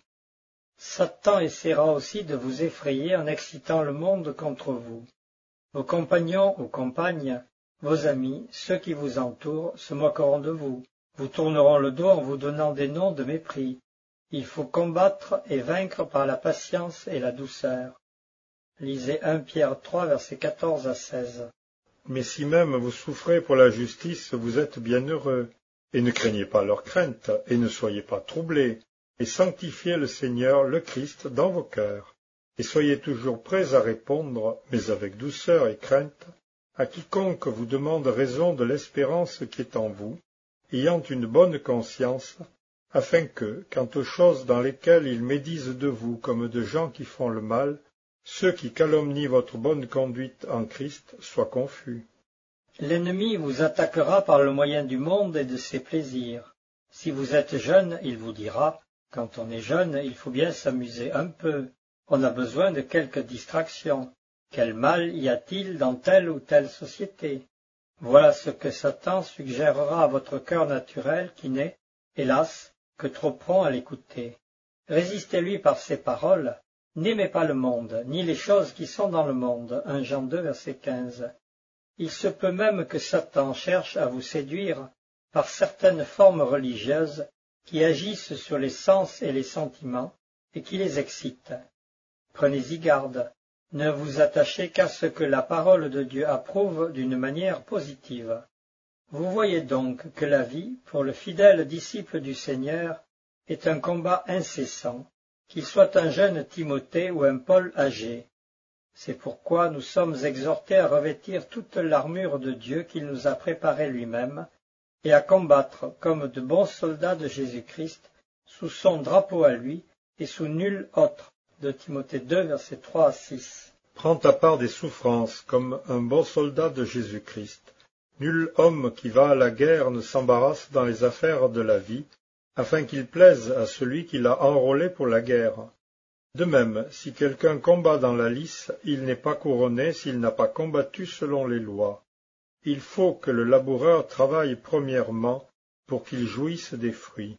[SPEAKER 2] Satan essaiera aussi de vous effrayer en excitant le monde contre vous. Vos compagnons ou compagnes, vos amis, ceux qui vous entourent, se moqueront de vous, vous tourneront le dos en vous donnant des noms de mépris. Il faut combattre et vaincre par la patience et la douceur. Lisez 1 Pierre 3, versets 14 à 16.
[SPEAKER 1] Mais si même vous souffrez pour la justice, vous êtes bienheureux, et ne craignez pas leur crainte, et ne soyez pas troublés, et sanctifiez le Seigneur, le Christ, dans vos cœurs, et soyez toujours prêts à répondre, mais avec douceur et crainte, à quiconque vous demande raison de l'espérance qui est en vous, ayant une bonne conscience, afin que, quant aux choses dans lesquelles ils médisent de vous comme de gens qui font le mal, ceux qui calomnient votre bonne conduite en Christ soient confus.
[SPEAKER 2] L'ennemi vous attaquera par le moyen du monde et de ses plaisirs. Si vous êtes jeune, il vous dira, quand on est jeune, il faut bien s'amuser un peu. On a besoin de quelques distractions. Quel mal y a-t-il dans telle ou telle société? Voilà ce que Satan suggérera à votre cœur naturel qui n'est, hélas, que trop prompt à l'écouter. Résistez-lui par ces paroles. N'aimez pas le monde, ni les choses qui sont dans le monde. 1 Jean 2, verset 15. Il se peut même que Satan cherche à vous séduire par certaines formes religieuses qui agissent sur les sens et les sentiments et qui les excitent. Prenez-y garde. Ne vous attachez qu'à ce que la parole de Dieu approuve d'une manière positive. Vous voyez donc que la vie, pour le fidèle disciple du Seigneur, est un combat incessant, qu'il soit un jeune Timothée ou un Paul âgé. C'est pourquoi nous sommes exhortés à revêtir toute l'armure de Dieu qu'il nous a préparée lui-même, et à combattre comme de bons soldats de Jésus-Christ, sous son drapeau à lui et sous nul autre. De Timothée 2, versets 3 à 6.
[SPEAKER 1] Prends ta part des souffrances comme un bon soldat de Jésus-Christ. Nul homme qui va à la guerre ne s'embarrasse dans les affaires de la vie, afin qu'il plaise à celui qui l'a enrôlé pour la guerre. De même, si quelqu'un combat dans la lice, il n'est pas couronné s'il n'a pas combattu selon les lois. Il faut que le laboureur travaille premièrement pour qu'il jouisse des fruits.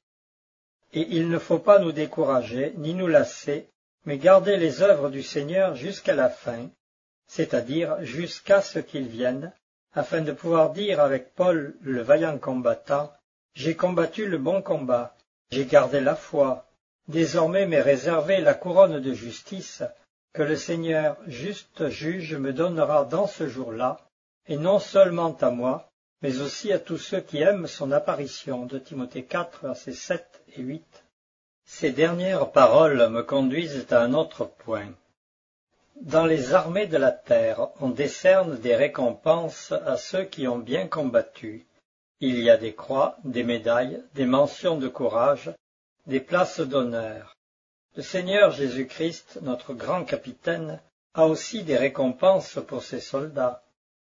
[SPEAKER 2] Et il ne faut pas nous décourager, ni nous lasser, mais garder les œuvres du Seigneur jusqu'à la fin, c'est-à-dire jusqu'à ce qu'il vienne, afin de pouvoir dire avec Paul le vaillant combattant, « J'ai combattu le bon combat, j'ai gardé la foi, désormais m'est réservée la couronne de justice, que le Seigneur, juste juge, me donnera dans ce jour-là, et non seulement à moi, mais aussi à tous ceux qui aiment son apparition. » De Timothée 4, versets 7 et 8. Ces dernières paroles me conduisent à un autre point. Dans les armées de la terre, on décerne des récompenses à ceux qui ont bien combattu. Il y a des croix, des médailles, des mentions de courage, des places d'honneur. Le Seigneur Jésus-Christ, notre grand capitaine, a aussi des récompenses pour ses soldats.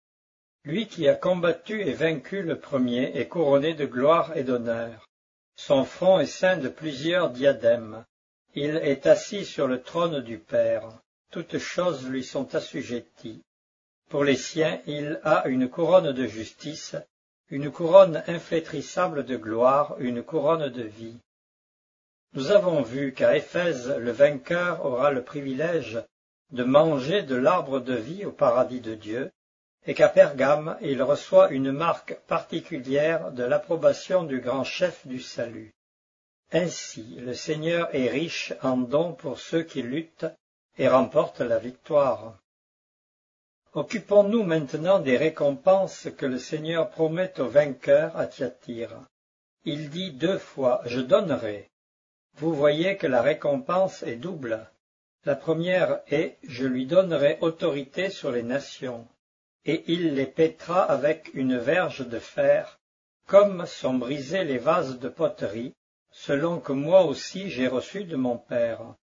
[SPEAKER 2] Lui qui a combattu et vaincu le premier est couronné de gloire et d'honneur. Son front est ceint de plusieurs diadèmes. Il est assis sur le trône du Père. Toutes choses lui sont assujetties. Pour les siens, il a une couronne de justice, une couronne inflétrissable de gloire, une couronne de vie. Nous avons vu qu'à Éphèse, le vainqueur aura le privilège de manger de l'arbre de vie au paradis de Dieu, et qu'à Pergame, il reçoit une marque particulière de l'approbation du grand chef du salut. Ainsi, le Seigneur est riche en dons pour ceux qui luttent et remportent la victoire. Occupons-nous maintenant des récompenses que le Seigneur promet aux vainqueurs à Thyatire. Il dit 2 fois « Je donnerai ». Vous voyez que la récompense est double. La première est « Je lui donnerai autorité sur les nations ». Et il les pétra avec une verge de fer, comme sont brisés les vases de poterie, selon que moi aussi j'ai reçu de mon Père.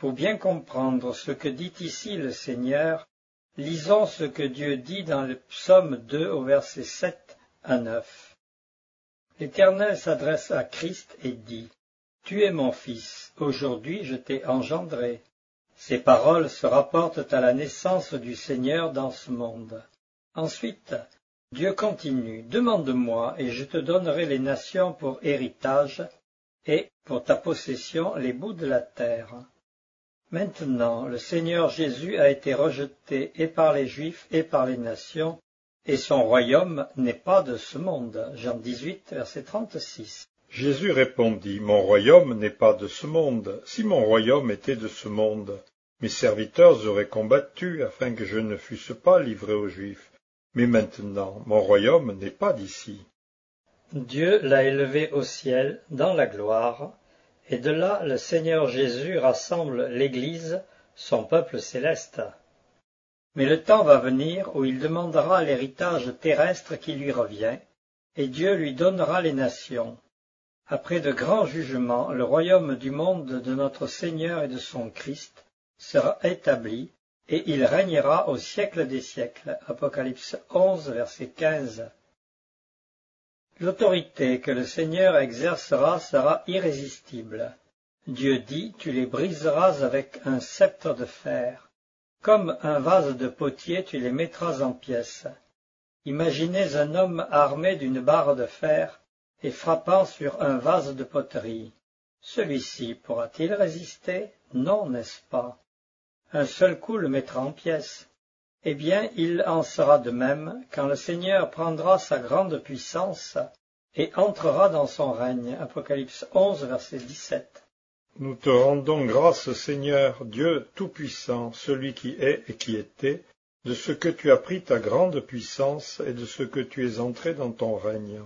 [SPEAKER 2] Pour bien comprendre ce que dit ici le Seigneur, lisons ce que Dieu dit dans le psaume 2 au verset 7 à 9. L'Éternel s'adresse à Christ et dit, « Tu es mon fils, aujourd'hui je t'ai engendré. » Ces paroles se rapportent à la naissance du Seigneur dans ce monde. Ensuite, Dieu continue, « Demande-moi, et je te donnerai les nations pour héritage, et pour ta possession les bouts de la terre. » Maintenant, le Seigneur Jésus a été rejeté et par les Juifs et par les nations, et son royaume n'est pas de ce monde. Jean 18, verset 36.
[SPEAKER 1] Jésus répondit, « Mon royaume n'est pas de ce monde. Si mon royaume était de ce monde, mes serviteurs auraient combattu afin que je ne fusse pas livré aux Juifs. Mais maintenant, mon royaume n'est pas d'ici. »
[SPEAKER 2] Dieu l'a élevé au ciel, dans la gloire, et de là le Seigneur Jésus rassemble l'Église, son peuple céleste. Mais le temps va venir où il demandera l'héritage terrestre qui lui revient, et Dieu lui donnera les nations. Après de grands jugements, le royaume du monde de notre Seigneur et de son Christ sera établi, et il régnera au siècle des siècles. Apocalypse 11, verset 15. L'autorité que le Seigneur exercera sera irrésistible. Dieu dit, « Tu les briseras avec un sceptre de fer. Comme un vase de potier, tu les mettras en pièces. » Imaginez un homme armé d'une barre de fer et frappant sur un vase de poterie. Celui-ci pourra-t-il résister? Non, n'est-ce pas? Un seul coup le mettra en pièces. Eh bien, il en sera de même quand le Seigneur prendra sa grande puissance et entrera dans son règne. Apocalypse 11, verset 17.
[SPEAKER 1] Nous te rendons grâce, Seigneur, Dieu Tout-Puissant, celui qui est et qui était, de ce que tu as pris ta grande puissance et de ce que tu es entré dans ton règne.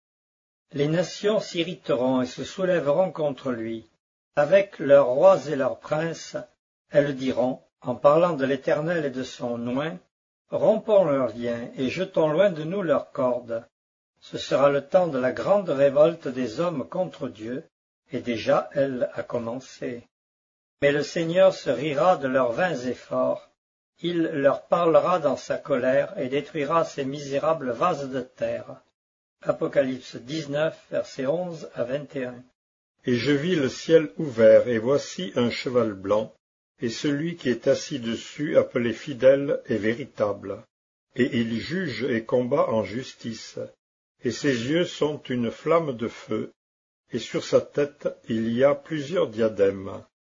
[SPEAKER 2] Les nations s'irriteront et se soulèveront contre lui. Avec leurs rois et leurs princes, elles diront, en parlant de l'Éternel et de son oint, « Rompons leurs liens et jetons loin de nous leurs cordes. » Ce sera le temps de la grande révolte des hommes contre Dieu, et déjà elle a commencé. Mais le Seigneur se rira de leurs vains efforts. Il leur parlera dans sa colère et détruira ces misérables vases de terre. Apocalypse 19, versets 11 à 21.
[SPEAKER 1] Et je vis le ciel ouvert, et voici un cheval blanc, et celui qui est assis dessus appelé fidèle et véritable. Et il juge et combat en justice, et ses yeux sont une flamme de feu, et sur sa tête il y a plusieurs diadèmes.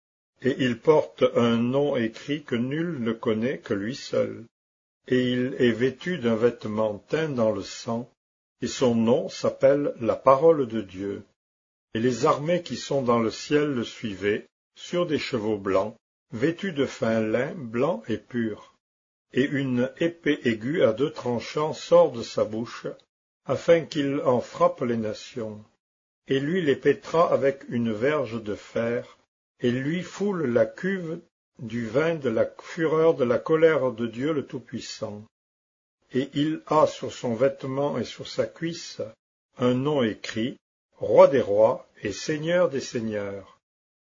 [SPEAKER 1] Et il porte un nom écrit que nul ne connaît que lui seul. Et il est vêtu d'un vêtement teint dans le sang, et son nom s'appelle la parole de Dieu. Et les armées qui sont dans le ciel le suivaient, sur des chevaux blancs, vêtus de fin lin blanc et pur. Et une épée aiguë à 2 tranchants sort de sa bouche, afin qu'il en frappe les nations. Et lui les pétra avec une verge de fer, et lui foule la cuve du vin de la fureur de la colère de Dieu le Tout-Puissant. Et il a sur son vêtement et sur sa cuisse un nom écrit, Roi des rois et Seigneur des seigneurs.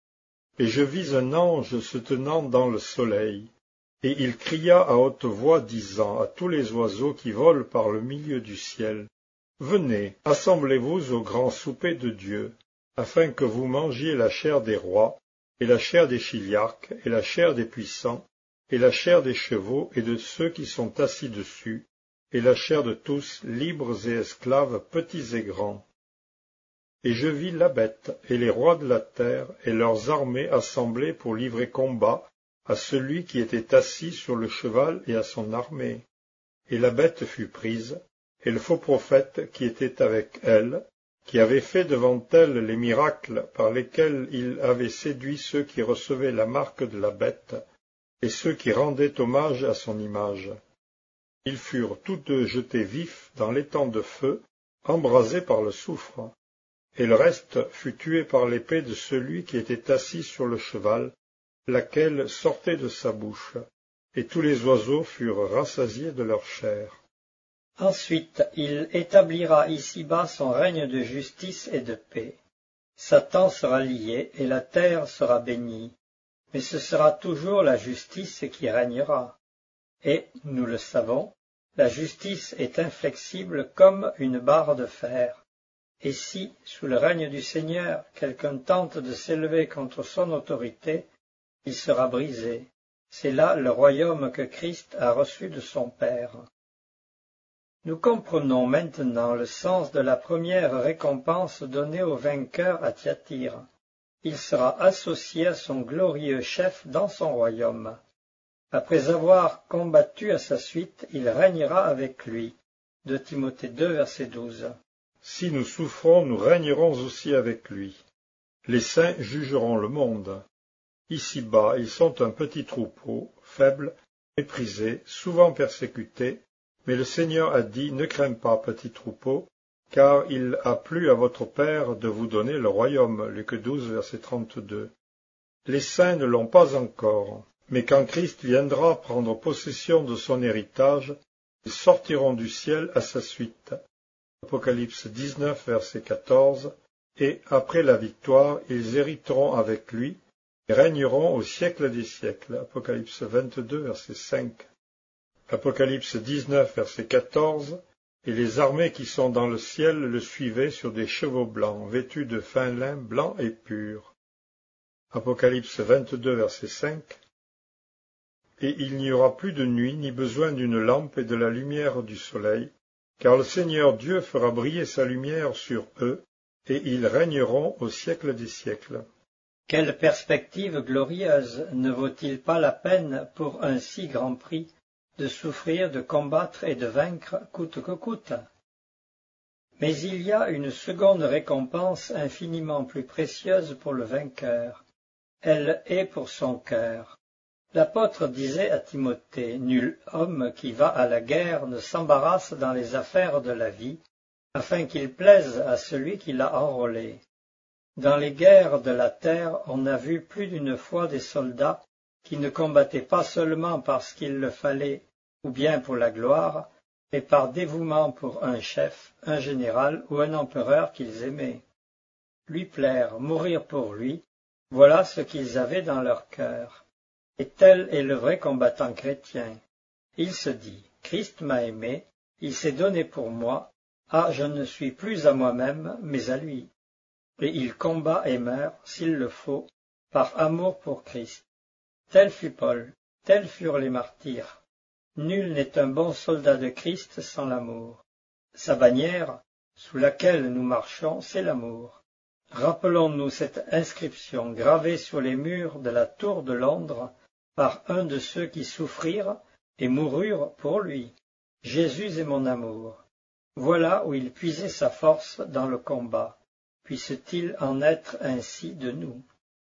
[SPEAKER 1] Et je vis un ange se tenant dans le soleil, et il cria à haute voix, disant à tous les oiseaux qui volent par le milieu du ciel, « Venez, assemblez-vous au grand souper de Dieu, afin que vous mangiez la chair des rois, et la chair des chiliarques, et la chair des puissants, et la chair des chevaux et de ceux qui sont assis dessus, et la chair de tous, libres et esclaves, petits et grands. » Et je vis la bête et les rois de la terre et leurs armées assemblées pour livrer combat à celui qui était assis sur le cheval et à son armée. Et la bête fut prise, et le faux prophète qui était avec elle, qui avait fait devant elle les miracles par lesquels il avait séduit ceux qui recevaient la marque de la bête, et ceux qui rendaient hommage à son image. Ils furent tous deux jetés vifs dans l'étang de feu, embrasés par le soufre. Et le reste fut tué par l'épée de celui qui était assis sur le cheval, laquelle sortait de sa bouche, et tous les oiseaux furent rassasiés de leur chair.
[SPEAKER 2] Ensuite, il établira ici-bas son règne de justice et de paix. Satan sera lié et la terre sera bénie. mais ce sera toujours la justice qui régnera. Et, nous le savons, la justice est inflexible comme une barre de fer. Et si, sous le règne du Seigneur, quelqu'un tente de s'élever contre son autorité, il sera brisé. C'est là le royaume que Christ a reçu de son Père. Nous comprenons maintenant le sens de la première récompense donnée au vainqueur à Thyatire. Il sera associé à son glorieux chef dans son royaume. Après avoir combattu à sa suite, il régnera avec lui. 2 Timothée 2, verset 12.
[SPEAKER 1] Si nous souffrons, nous régnerons aussi avec lui. Les saints jugeront le monde. Ici-bas, ils sont un petit troupeau, faible, méprisé, souvent persécuté, mais le Seigneur a dit, ne crains pas, petit troupeau, car il a plu à votre Père de vous donner le royaume. Luc 12, verset 32. Les saints ne l'ont pas encore, mais quand Christ viendra prendre possession de son héritage, ils sortiront du ciel à sa suite. Apocalypse 19, verset 14, et après la victoire, ils hériteront avec lui, et régneront au siècle des siècles. Apocalypse 22, verset 5. Apocalypse 19, verset 14, et les armées qui sont dans le ciel le suivaient sur des chevaux blancs, vêtus de fin lin blanc et pur. Apocalypse 22, verset 5. Et il n'y aura plus de nuit, ni besoin d'une lampe et de la lumière du soleil, car le Seigneur Dieu fera briller sa lumière sur eux, et ils régneront au siècle des siècles.
[SPEAKER 2] Quelle perspective glorieuse! Ne vaut-il pas la peine, pour un si grand prix, de souffrir, de combattre et de vaincre coûte que coûte? Mais il y a une seconde récompense infiniment plus précieuse pour le vainqueur. Elle est pour son cœur. L'apôtre disait à Timothée, « Nul homme qui va à la guerre ne s'embarrasse dans les affaires de la vie, afin qu'il plaise à celui qui l'a enrôlé. » Dans les guerres de la terre, on a vu plus d'une fois des soldats qui ne combattaient pas seulement parce qu'il le fallait, ou bien pour la gloire, mais par dévouement pour un chef, un général ou un empereur qu'ils aimaient. Lui plaire, mourir pour lui, voilà ce qu'ils avaient dans leur cœur. Et tel est le vrai combattant chrétien. Il se dit, Christ m'a aimé, il s'est donné pour moi, ah, je ne suis plus à moi-même, mais à lui. Et il combat et meurt, s'il le faut, par amour pour Christ. Tel fut Paul, tels furent les martyrs. Nul n'est un bon soldat de Christ sans l'amour. Sa bannière, sous laquelle nous marchons, c'est l'amour. Rappelons-nous cette inscription gravée sur les murs de la tour de Londres par un de ceux qui souffrirent et moururent pour lui. Jésus est mon amour. Voilà où il puisait sa force dans le combat. Puisse-t-il en être ainsi de nous?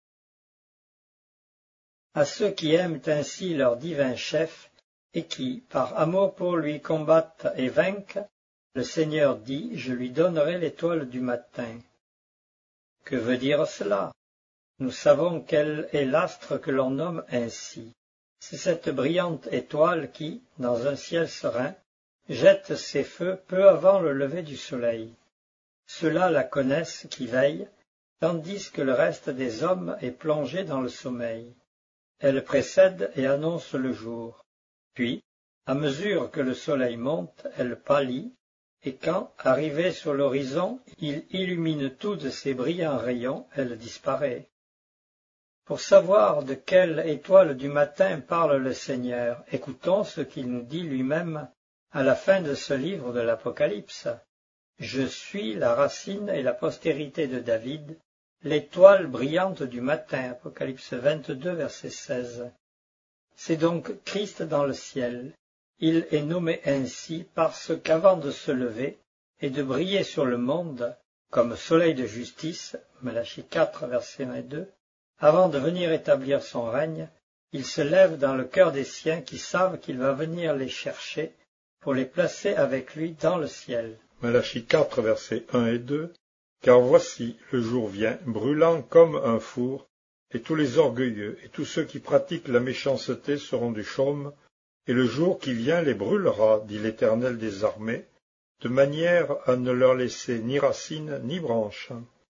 [SPEAKER 2] À ceux qui aiment ainsi leur divin chef, et qui, par amour pour lui, combattent et vainquent, le Seigneur dit, je lui donnerai l'étoile du matin. Que veut dire cela? Nous savons quel est l'astre que l'on nomme ainsi. C'est cette brillante étoile qui, dans un ciel serein, jette ses feux peu avant le lever du soleil. Ceux-là la connaissent qui veillent, tandis que le reste des hommes est plongé dans le sommeil. Elle précède et annonce le jour. Puis, à mesure que le soleil monte, elle pâlit, et quand, arrivée sur l'horizon, il illumine tout de ses brillants rayons, elle disparaît. Pour savoir de quelle étoile du matin parle le Seigneur, écoutons ce qu'il nous dit lui-même à la fin de ce livre de l'Apocalypse. Je suis la racine et la postérité de David, l'étoile brillante du matin. Apocalypse 22, verset 16. C'est donc Christ dans le ciel. Il est nommé ainsi parce qu'avant de se lever et de briller sur le monde, comme soleil de justice, Malachie 4, verset 1 et 2, avant de venir établir son règne, il se lève dans le cœur des siens qui savent qu'il va venir les chercher pour les placer avec lui dans le ciel.
[SPEAKER 1] Malachie 4, versets 1 et 2. Car voici, le jour vient, brûlant comme un four, et tous les orgueilleux et tous ceux qui pratiquent la méchanceté seront du chaume, et le jour qui vient les brûlera, dit l'Éternel des armées, de manière à ne leur laisser ni racine ni branche.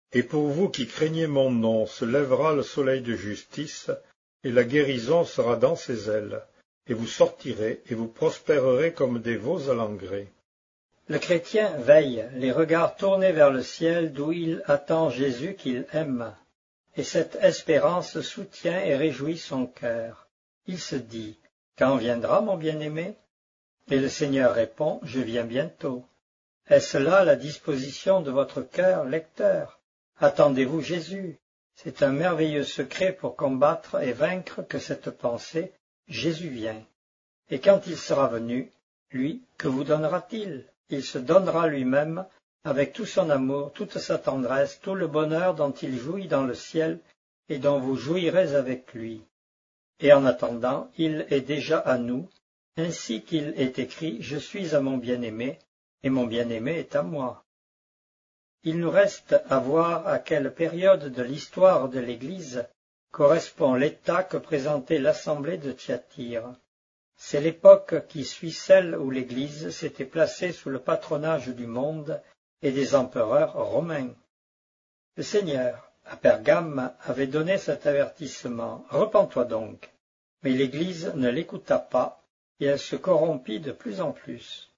[SPEAKER 1] Et pour vous qui craignez mon nom, se lèvera le soleil de justice, et la guérison sera dans ses ailes, et vous sortirez, et vous prospérerez comme des veaux à l'engrais.
[SPEAKER 2] Le chrétien veille, les regards tournés vers le ciel d'où il attend Jésus qu'il aime, et cette espérance soutient et réjouit son cœur. Il se dit, « Quand viendra mon bien-aimé ?» Et le Seigneur répond, « Je viens bientôt. » Est-ce là la disposition de votre cœur, lecteur? Attendez-vous Jésus. C'est un merveilleux secret pour combattre et vaincre que cette pensée, Jésus vient. Et quand il sera venu, lui, que vous donnera-t-il? Il se donnera lui-même avec tout son amour, toute sa tendresse, tout le bonheur dont il jouit dans le ciel et dont vous jouirez avec lui. Et en attendant, il est déjà à nous, ainsi qu'il est écrit « Je suis à mon bien-aimé, et mon bien-aimé est à moi ». Il nous reste à voir à quelle période de l'histoire de l'Église correspond l'état que présentait l'assemblée de Thyatire. C'est l'époque qui suit celle où l'Église s'était placée sous le patronage du monde et des empereurs romains. Le Seigneur, à Pergame, avait donné cet avertissement « Repens-toi donc ». Mais l'Église ne l'écouta pas et elle se corrompit de plus en plus.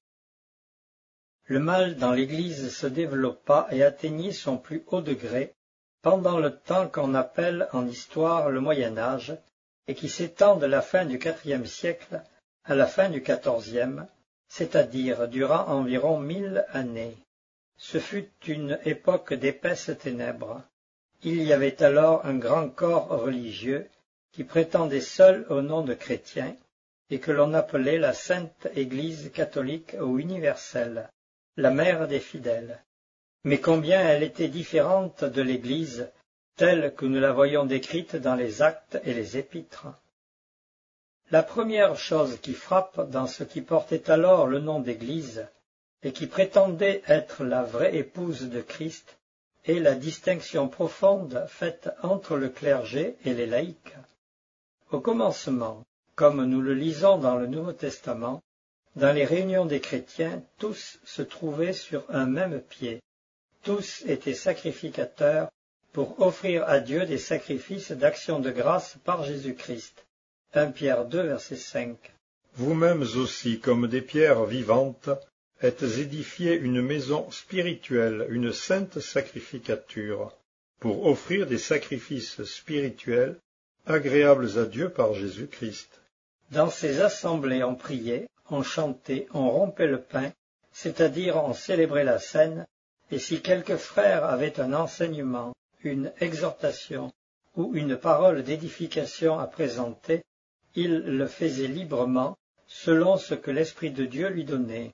[SPEAKER 2] Le mal dans l'Église se développa et atteignit son plus haut degré pendant le temps qu'on appelle en histoire le Moyen Âge et qui s'étend de la fin du IVe siècle à la fin du XIVe, c'est-à-dire durant environ 1000 années. Ce fut une époque d'épaisses ténèbres. Il y avait alors un grand corps religieux qui prétendait seul au nom de chrétien et que l'on appelait la Sainte Église catholique ou universelle, la mère des fidèles. Mais combien elle était différente de l'Église telle que nous la voyons décrite dans les Actes et les Épîtres. La première chose qui frappe dans ce qui portait alors le nom d'Église et qui prétendait être la vraie épouse de Christ est la distinction profonde faite entre le clergé et les laïcs. Au commencement, comme nous le lisons dans le Nouveau Testament, dans les réunions des chrétiens, tous se trouvaient sur un même pied. Tous étaient sacrificateurs pour offrir à Dieu des sacrifices d'action de grâce par Jésus-Christ. 1 Pierre 2, verset 5.
[SPEAKER 1] Vous-mêmes aussi, comme des pierres vivantes, êtes édifiés une maison spirituelle, une sainte sacrificature, pour offrir des sacrifices spirituels agréables à Dieu par Jésus-Christ.
[SPEAKER 2] Dans ces assemblées, on priait, on chantait, on rompait le pain, c'est-à-dire on célébrait la scène, et si quelques frères avaient un enseignement, une exhortation ou une parole d'édification à présenter, il le faisait librement, selon ce que l'Esprit de Dieu lui donnait.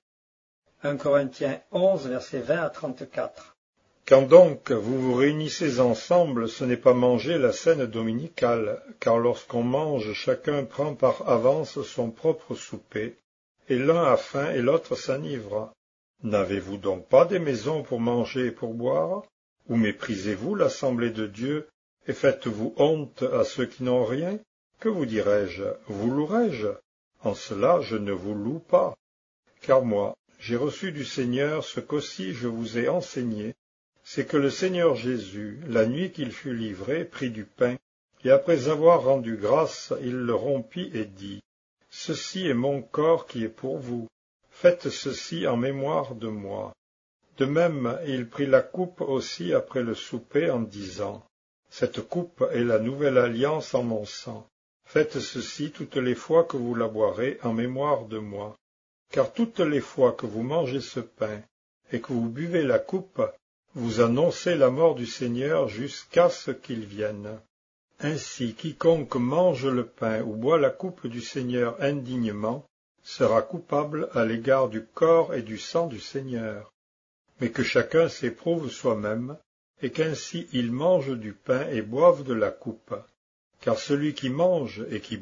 [SPEAKER 2] 1 Corinthiens 11, versets 20 à 34.
[SPEAKER 1] Quand donc vous vous réunissez ensemble, ce n'est pas manger la scène dominicale, car lorsqu'on mange, chacun prend par avance son propre souper, et l'un a faim et l'autre s'enivre. N'avez-vous donc pas des maisons pour manger et pour boire? Ou méprisez-vous l'assemblée de Dieu, et faites-vous honte à ceux qui n'ont rien? Que vous dirai-je? Vous louerai-je? En cela je ne vous loue pas. Car moi, j'ai reçu du Seigneur ce qu'aussi je vous ai enseigné, c'est que le Seigneur Jésus, la nuit qu'il fut livré, prit du pain, et après avoir rendu grâce, il le rompit et dit, « Ceci est mon corps qui est pour vous. Faites ceci en mémoire de moi. » De même, il prit la coupe aussi après le souper en disant, « Cette coupe est la nouvelle alliance en mon sang. Faites ceci toutes les fois que vous la boirez en mémoire de moi. Car toutes les fois que vous mangez ce pain et que vous buvez la coupe, vous annoncez la mort du Seigneur jusqu'à ce qu'il vienne. Ainsi, quiconque mange le pain ou boit la coupe du Seigneur indignement sera coupable à l'égard du corps et du sang du Seigneur. Mais que chacun s'éprouve soi-même, et qu'ainsi il mange du pain et boive de la coupe. Car celui qui mange et qui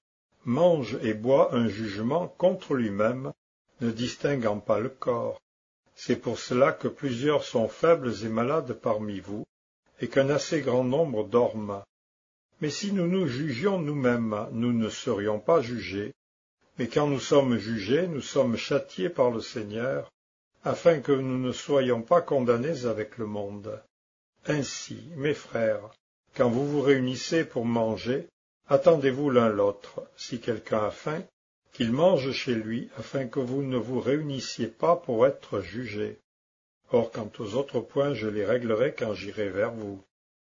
[SPEAKER 1] mange et boit un jugement contre lui-même, ne distinguant pas le corps. C'est pour cela que plusieurs sont faibles et malades parmi vous, et qu'un assez grand nombre dorment. Mais si nous nous jugions nous-mêmes, nous ne serions pas jugés, mais quand nous sommes jugés, nous sommes châtiés par le Seigneur, afin que nous ne soyons pas condamnés avec le monde. Ainsi, mes frères, quand vous vous réunissez pour manger, attendez-vous l'un l'autre, si quelqu'un a faim, qu'il mange chez lui, afin que vous ne vous réunissiez pas pour être jugés. Or, quant aux autres points, je les réglerai quand j'irai vers vous.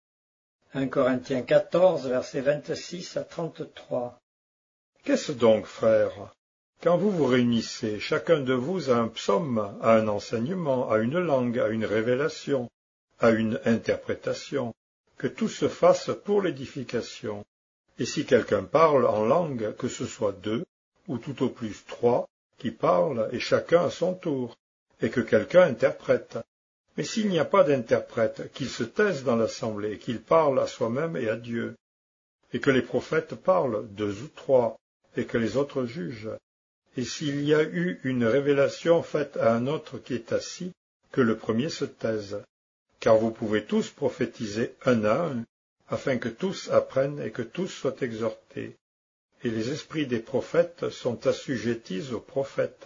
[SPEAKER 2] 1 Corinthiens 14, versets 26 à 33.
[SPEAKER 1] Qu'est-ce donc, frères? Quand vous vous réunissez, chacun de vous a un psaume, a un enseignement, a une langue, a une révélation, a une interprétation, que tout se fasse pour l'édification. Et si quelqu'un parle en langue, que ce soit deux, ou tout au plus trois, qui parlent, et chacun à son tour, et que quelqu'un interprète. Mais s'il n'y a pas d'interprète, qu'il se taise dans l'assemblée, qu'il parle à soi-même et à Dieu, et que les prophètes parlent, deux ou trois, et que les autres jugent. Et s'il y a eu une révélation faite à un autre qui est assis, que le premier se taise. Car vous pouvez tous prophétiser un à un, afin que tous apprennent et que tous soient exhortés. Et les esprits des prophètes sont assujettis aux prophètes.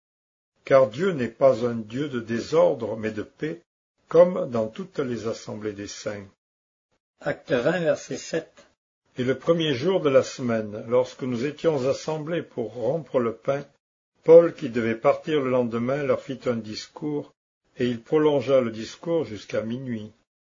[SPEAKER 1] Car Dieu n'est pas un Dieu de désordre, mais de paix, comme dans toutes les assemblées des saints.
[SPEAKER 2] Acte 20, verset 7.
[SPEAKER 1] Et le premier jour de la semaine, lorsque nous étions assemblés pour rompre le pain, Paul, qui devait partir le lendemain, leur fit un discours, et il prolongea le discours jusqu'à minuit.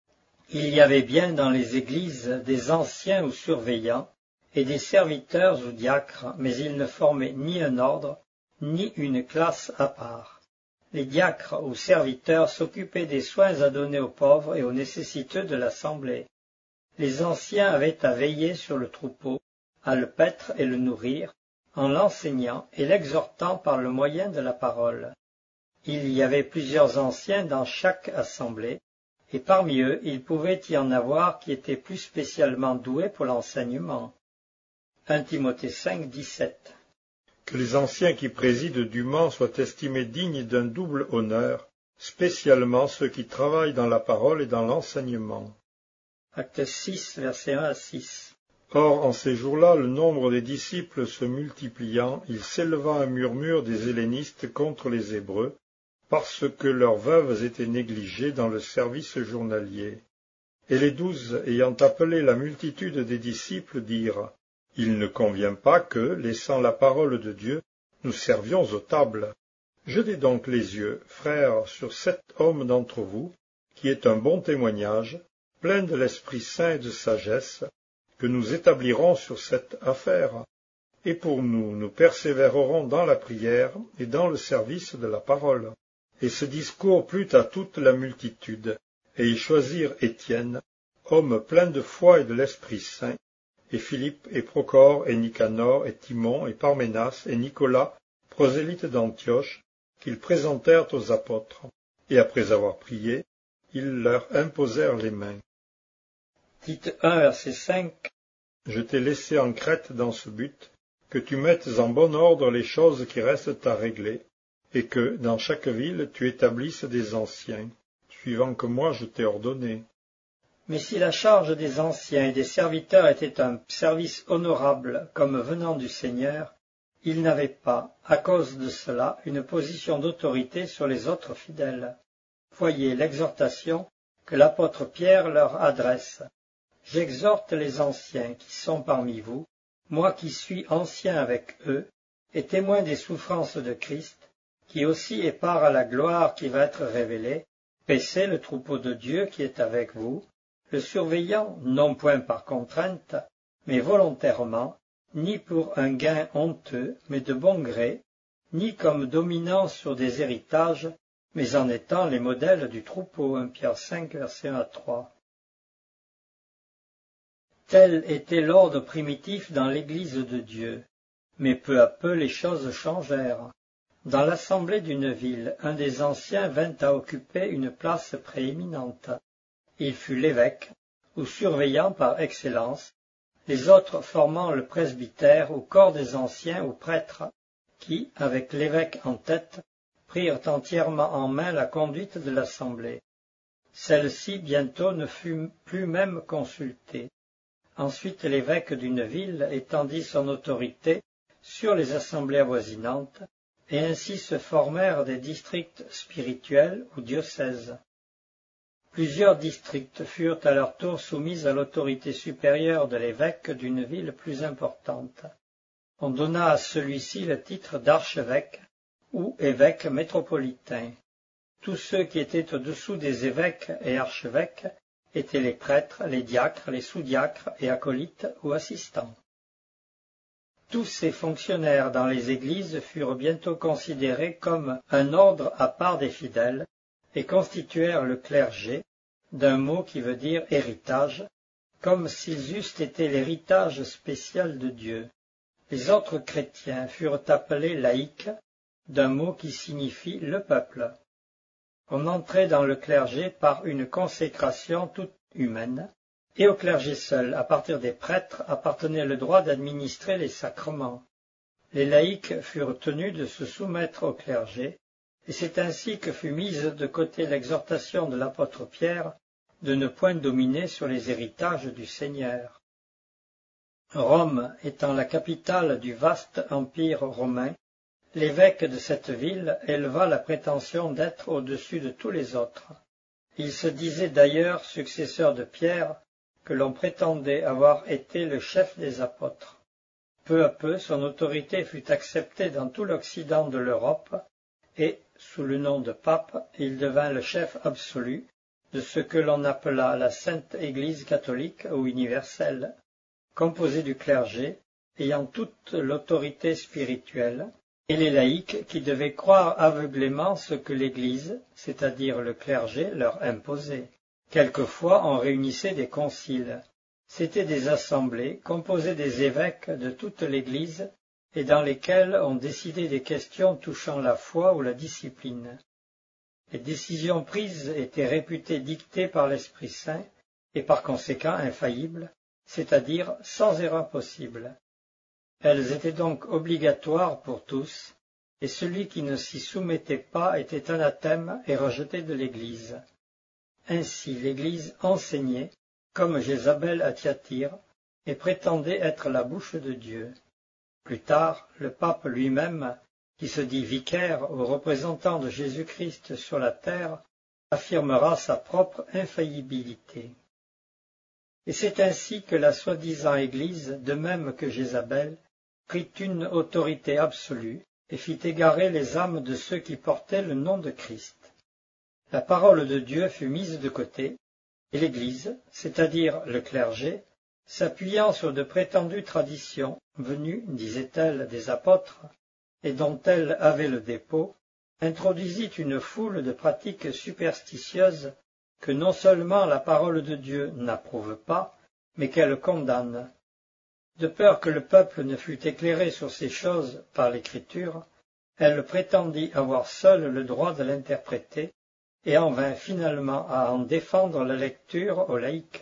[SPEAKER 2] Il y avait bien dans les églises des anciens ou surveillants, et des serviteurs ou diacres, mais ils ne formaient ni un ordre, ni une classe à part. Les diacres ou serviteurs s'occupaient des soins à donner aux pauvres et aux nécessiteux de l'assemblée. Les anciens avaient à veiller sur le troupeau, à le paître et le nourrir, en l'enseignant et l'exhortant par le moyen de la parole. Il y avait plusieurs anciens dans chaque assemblée, et parmi eux il pouvait y en avoir qui étaient plus spécialement doués pour l'enseignement. 1 Timothée 5, 17.
[SPEAKER 1] Que les anciens qui président dûment soient estimés dignes d'un double honneur, spécialement ceux qui travaillent dans la parole et dans l'enseignement.
[SPEAKER 2] Acte 6, versets 1 à 6.
[SPEAKER 1] Or, en ces jours-là, le nombre des disciples se multipliant, il s'éleva un murmure des hellénistes contre les Hébreux, parce que leurs veuves étaient négligées dans le service journalier. Et les 12, ayant appelé la multitude des disciples, dirent : Il ne convient pas que, laissant la parole de Dieu, nous servions aux tables. Jetez donc les yeux, frères, sur cet homme d'entre vous, qui est un bon témoignage, plein de l'Esprit Saint et de sagesse, que nous établirons sur cette affaire. Et pour nous, nous persévérerons dans la prière et dans le service de la parole. Et ce discours plut à toute la multitude, et ils choisirent Étienne, homme plein de foi et de l'Esprit Saint, et Philippe et Procore et Nicanor et Timon et Parménas et Nicolas, prosélytes d'Antioche, qu'ils présentèrent aux apôtres. Et après avoir prié, ils leur imposèrent les mains.
[SPEAKER 2] Tite 1, verset 5.
[SPEAKER 1] Je t'ai laissé en Crète dans ce but, que tu mettes en bon ordre les choses qui restent à régler, et que, dans chaque ville, tu établisses des anciens, suivant que moi je t'ai ordonné.
[SPEAKER 2] Mais si la charge des anciens et des serviteurs était un service honorable comme venant du Seigneur, ils n'avaient pas, à cause de cela, une position d'autorité sur les autres fidèles. Voyez l'exhortation que l'apôtre Pierre leur adresse. J'exhorte les anciens qui sont parmi vous, moi qui suis ancien avec eux, et témoin des souffrances de Christ, qui aussi est part à la gloire qui va être révélée, paissez le troupeau de Dieu qui est avec vous, le surveillant non point par contrainte, mais volontairement, ni pour un gain honteux, mais de bon gré, ni comme dominant sur des héritages, mais en étant les modèles du troupeau. 1 Pierre 5, verset 1 à 3. Tel était l'ordre primitif dans l'Église de Dieu, mais peu à peu les choses changèrent. Dans l'assemblée d'une ville, un des anciens vint à occuper une place prééminente. Il fut l'évêque, ou surveillant par excellence, les autres formant le presbytère ou corps des anciens ou prêtres, qui, avec l'évêque en tête, prirent entièrement en main la conduite de l'assemblée. Celle-ci bientôt ne fut plus même consultée. Ensuite l'évêque d'une ville étendit son autorité sur les assemblées avoisinantes, et ainsi se formèrent des districts spirituels ou diocèses. Plusieurs districts furent à leur tour soumis à l'autorité supérieure de l'évêque d'une ville plus importante. On donna à celui-ci le titre d'archevêque ou évêque métropolitain. Tous ceux qui étaient au-dessous des évêques et archevêques étaient les prêtres, les diacres, les sous-diacres et acolytes ou assistants. Tous ces fonctionnaires dans les églises furent bientôt considérés comme un ordre à part des fidèles et constituèrent le clergé, d'un mot qui veut dire héritage, comme s'ils eussent été l'héritage spécial de Dieu. Les autres chrétiens furent appelés laïcs, d'un mot qui signifie le peuple. On entrait dans le clergé par une consécration toute humaine, et au clergé seul, à partir des prêtres, appartenait le droit d'administrer les sacrements. Les laïcs furent tenus de se soumettre au clergé, et c'est ainsi que fut mise de côté l'exhortation de l'apôtre Pierre de ne point dominer sur les héritages du Seigneur. Rome étant la capitale du vaste empire romain, l'évêque de cette ville éleva la prétention d'être au-dessus de tous les autres. Il se disait d'ailleurs successeur de Pierre, que l'on prétendait avoir été le chef des apôtres. Peu à peu, son autorité fut acceptée dans tout l'Occident de l'Europe, et, sous le nom de pape, il devint le chef absolu de ce que l'on appela la Sainte Église catholique ou universelle, composée du clergé, ayant toute l'autorité spirituelle, et les laïcs qui devaient croire aveuglément ce que l'Église, c'est-à-dire le clergé, leur imposait. Quelquefois on réunissait des conciles. C'étaient des assemblées composées des évêques de toute l'Église et dans lesquelles on décidait des questions touchant la foi ou la discipline. Les décisions prises étaient réputées dictées par l'Esprit Saint et par conséquent infaillibles, c'est-à-dire sans erreur possible. Elles étaient donc obligatoires pour tous, et celui qui ne s'y soumettait pas était anathème et rejeté de l'Église. Ainsi l'Église enseignait, comme Jézabel à Thyatire, et prétendait être la bouche de Dieu. Plus tard, le pape lui-même, qui se dit vicaire ou représentant de Jésus-Christ sur la terre, affirmera sa propre infaillibilité. Et c'est ainsi que la soi-disant Église, de même que Jézabel, prit une autorité absolue et fit égarer les âmes de ceux qui portaient le nom de Christ. La parole de Dieu fut mise de côté, et l'Église, c'est-à-dire le clergé, s'appuyant sur de prétendues traditions, venues, disait-elle, des apôtres, et dont elle avait le dépôt, introduisit une foule de pratiques superstitieuses que non seulement la parole de Dieu n'approuve pas, mais qu'elle condamne. De peur que le peuple ne fût éclairé sur ces choses par l'Écriture, elle prétendit avoir seule le droit de l'interpréter, et en vint finalement à en défendre la lecture aux laïcs.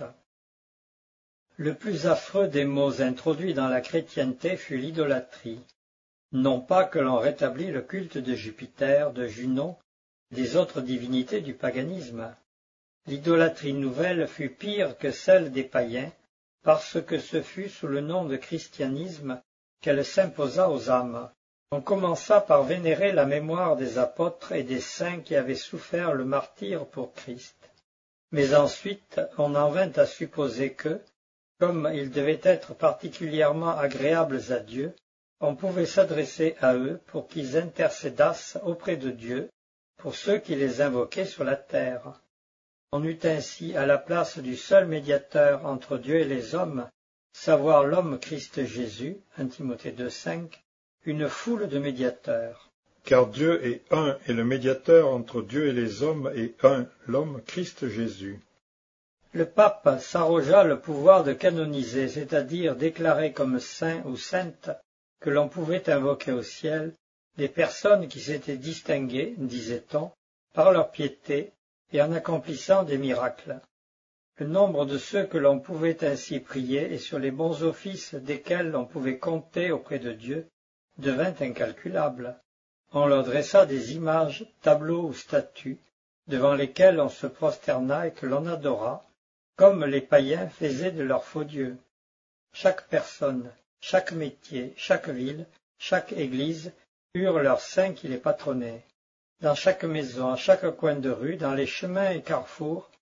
[SPEAKER 2] Le plus affreux des maux introduits dans la chrétienté fut l'idolâtrie. Non pas que l'on rétablit le culte de Jupiter, de Junon, des autres divinités du paganisme. L'idolâtrie nouvelle fut pire que celle des païens, parce que ce fut sous le nom de christianisme qu'elle s'imposa aux âmes. On commença par vénérer la mémoire des apôtres et des saints qui avaient souffert le martyre pour Christ. Mais ensuite, on en vint à supposer que, comme ils devaient être particulièrement agréables à Dieu, on pouvait s'adresser à eux pour qu'ils intercédassent auprès de Dieu pour ceux qui les invoquaient sur la terre. On eut ainsi à la place du seul médiateur entre Dieu et les hommes, savoir l'homme Christ Jésus, 1 Timothée 2,5, une foule de médiateurs.
[SPEAKER 1] Car Dieu est un, et le médiateur entre Dieu et les hommes est un, l'homme Christ Jésus.
[SPEAKER 2] Le pape s'arrogea le pouvoir de canoniser, c'est-à-dire déclarer comme saints ou saintes que l'on pouvait invoquer au ciel des personnes qui s'étaient distinguées, disait-on, par leur piété et en accomplissant des miracles. Le nombre de ceux que l'on pouvait ainsi prier et sur les bons offices desquels l'on pouvait compter auprès de Dieu devint incalculable. On leur dressa des images, tableaux ou statues, devant lesquels on se prosterna et que l'on adora, comme les païens faisaient de leurs faux dieux. Chaque personne, chaque métier, chaque ville, chaque église eurent leurs saints qui les patronnaient. Dans chaque maison, à chaque coin de rue, dans les chemins et carrefours,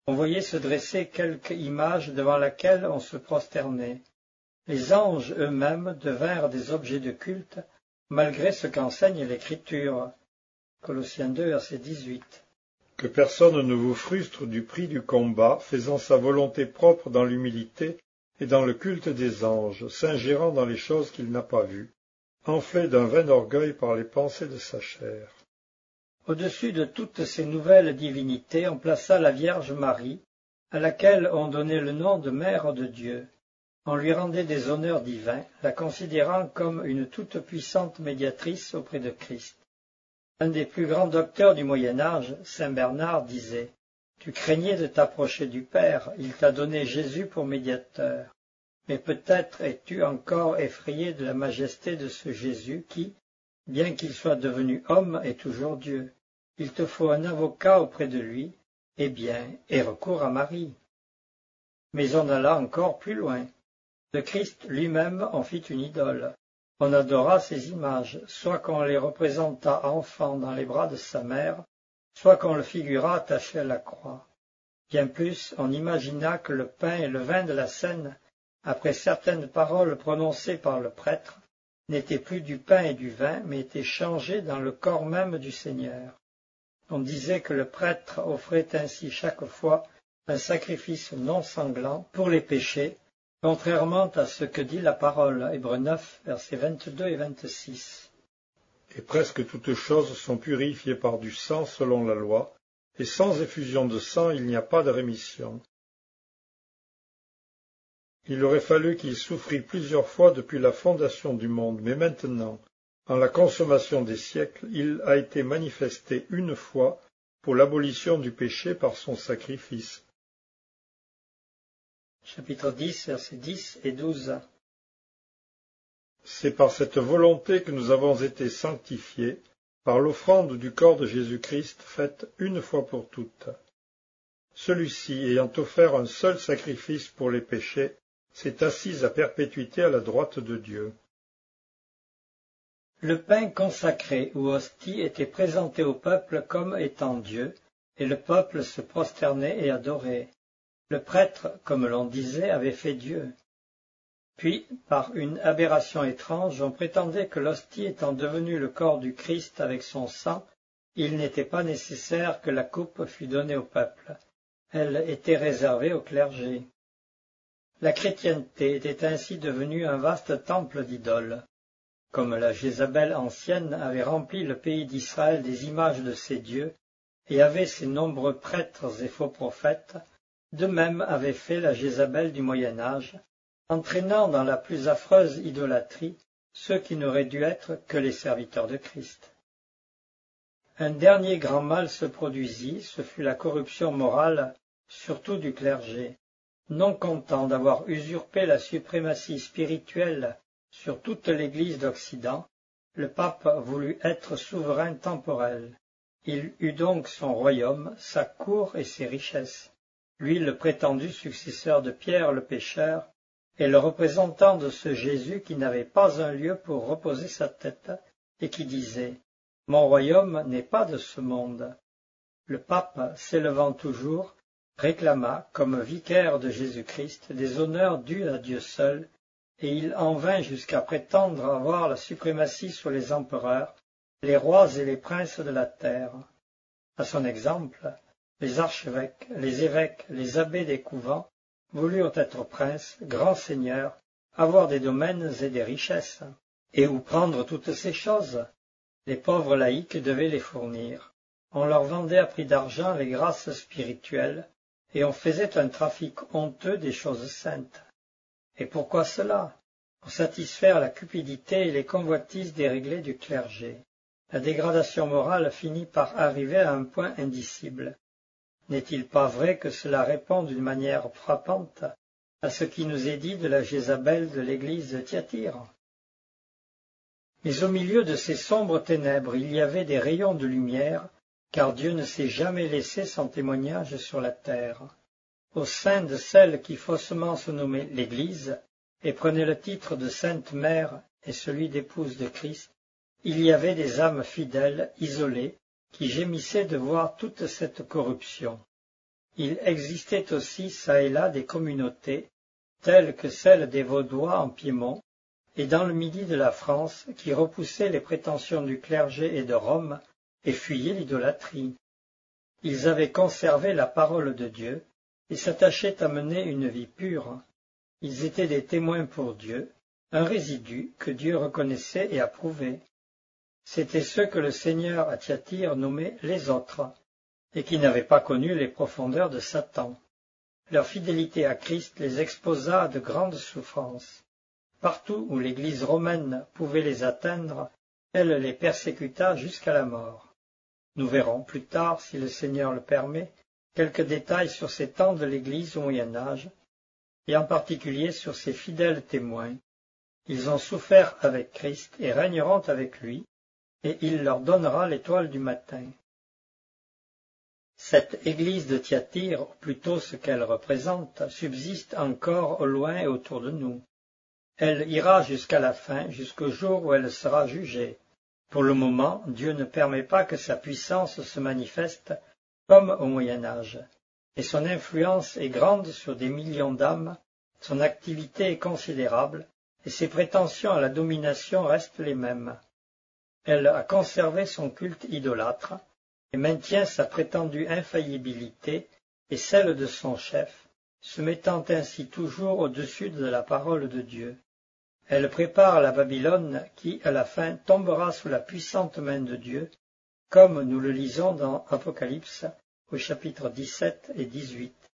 [SPEAKER 2] on voyait se dresser quelque image devant laquelle on se prosternait. Les anges eux-mêmes devinrent des objets de culte, malgré ce qu'enseigne l'Écriture. Colossiens 2, verset 18.
[SPEAKER 1] Que personne ne vous frustre du prix du combat, faisant sa volonté propre dans l'humilité et dans le culte des anges, s'ingérant dans les choses qu'il n'a pas vues, enflé d'un vain orgueil par les pensées de sa chair.
[SPEAKER 2] Au-dessus de toutes ces nouvelles divinités, on plaça la Vierge Marie, à laquelle on donnait le nom de Mère de Dieu. On lui rendait des honneurs divins, la considérant comme une toute-puissante médiatrice auprès de Christ. Un des plus grands docteurs du Moyen-Âge, saint Bernard, disait « Tu craignais de t'approcher du Père, il t'a donné Jésus pour médiateur. Mais peut-être es-tu encore effrayé de la majesté de ce Jésus qui, bien qu'il soit devenu homme, est toujours Dieu. Il te faut un avocat auprès de lui, eh bien, aie recours à Marie. » Mais on alla encore plus loin. Le Christ lui-même en fit une idole. On adora ses images, soit qu'on les représenta enfant dans les bras de sa mère, soit qu'on le figura attaché à la croix. Bien plus, on imagina que le pain et le vin de la scène, après certaines paroles prononcées par le prêtre, n'étaient plus du pain et du vin, mais étaient changés dans le corps même du Seigneur. On disait que le prêtre offrait ainsi chaque fois un sacrifice non sanglant pour les péchés, contrairement à ce que dit la parole, Hébreux 9, versets 22 et 26.
[SPEAKER 1] Et presque toutes choses sont purifiées par du sang selon la loi, et sans effusion de sang il n'y a pas de rémission. Il aurait fallu qu'il souffrît plusieurs fois depuis la fondation du monde, mais maintenant, en la consommation des siècles, il a été manifesté une fois pour l'abolition du péché par son sacrifice.
[SPEAKER 2] Chapitre 10, versets 10 et 12.
[SPEAKER 1] C'est par cette volonté que nous avons été sanctifiés, par l'offrande du corps de Jésus-Christ faite une fois pour toutes. Celui-ci, ayant offert un seul sacrifice pour les péchés, s'est assis à perpétuité à la droite de Dieu.
[SPEAKER 2] Le pain consacré ou hostie était présenté au peuple comme étant Dieu, et le peuple se prosternait et adorait. Le prêtre, comme l'on disait, avait fait Dieu. Puis, par une aberration étrange, on prétendait que l'hostie étant devenue le corps du Christ avec son sang, il n'était pas nécessaire que la coupe fût donnée au peuple. Elle était réservée au clergé. La chrétienté était ainsi devenue un vaste temple d'idoles. Comme la Jézabel ancienne avait rempli le pays d'Israël des images de ses dieux, et avait ses nombreux prêtres et faux prophètes, de même avait fait la Jézabel du Moyen-Âge, entraînant dans la plus affreuse idolâtrie ceux qui n'auraient dû être que les serviteurs de Christ. Un dernier grand mal se produisit, ce fut la corruption morale, surtout du clergé. Non content d'avoir usurpé la suprématie spirituelle sur toute l'Église d'Occident, le pape voulut être souverain temporel. Il eut donc son royaume, sa cour et ses richesses. Lui, le prétendu successeur de Pierre le pécheur, et le représentant de ce Jésus qui n'avait pas un lieu pour reposer sa tête, et qui disait « Mon royaume n'est pas de ce monde ». Le pape, s'élevant toujours, réclama, comme vicaire de Jésus-Christ, des honneurs dus à Dieu seul, et il en vint jusqu'à prétendre avoir la suprématie sur les empereurs, les rois et les princes de la terre. À son exemple, les archevêques, les évêques, les abbés des couvents voulurent être princes, grands seigneurs, avoir des domaines et des richesses. Et où prendre toutes ces choses? Les pauvres laïcs devaient les fournir. On leur vendait à prix d'argent les grâces spirituelles, et on faisait un trafic honteux des choses saintes. Et pourquoi cela? Pour satisfaire la cupidité et les convoitises déréglées du clergé. La dégradation morale finit par arriver à un point indicible. N'est-il pas vrai que cela répond d'une manière frappante à ce qui nous est dit de la Jézabel de l'église de Thyatire? Mais au milieu de ces sombres ténèbres, il y avait des rayons de lumière, car Dieu ne s'est jamais laissé sans témoignage sur la terre. Au sein de celle qui faussement se nommait l'Église, et prenait le titre de Sainte Mère et celui d'épouse de Christ, il y avait des âmes fidèles, isolées, qui gémissaient de voir toute cette corruption. Il existait aussi çà et là des communautés, telles que celle des Vaudois en Piémont et dans le midi de la France, qui repoussaient les prétentions du clergé et de Rome et fuyaient l'idolâtrie. Ils avaient conservé la parole de Dieu et s'attachaient à mener une vie pure. Ils étaient des témoins pour Dieu, un résidu que Dieu reconnaissait et approuvait. C'étaient ceux que le Seigneur à Thyatire nommait les autres, et qui n'avaient pas connu les profondeurs de Satan. Leur fidélité à Christ les exposa à de grandes souffrances. Partout où l'Église romaine pouvait les atteindre, elle les persécuta jusqu'à la mort. Nous verrons plus tard, si le Seigneur le permet, quelques détails sur ces temps de l'Église au Moyen Âge, et en particulier sur ses fidèles témoins. Ils ont souffert avec Christ et régneront avec lui, et il leur donnera l'étoile du matin. Cette Église de Thyatire, ou plutôt ce qu'elle représente, subsiste encore au loin et autour de nous. Elle ira jusqu'à la fin, jusqu'au jour où elle sera jugée. Pour le moment, Dieu ne permet pas que sa puissance se manifeste comme au Moyen Âge, et son influence est grande sur des millions d'âmes, son activité est considérable, et ses prétentions à la domination restent les mêmes. Elle a conservé son culte idolâtre, et maintient sa prétendue infaillibilité et celle de son chef, se mettant ainsi toujours au-dessus de la parole de Dieu. Elle prépare la Babylone qui, à la fin, tombera sous la puissante main de Dieu, comme nous le lisons dans Apocalypse au chapitre 17 et 18.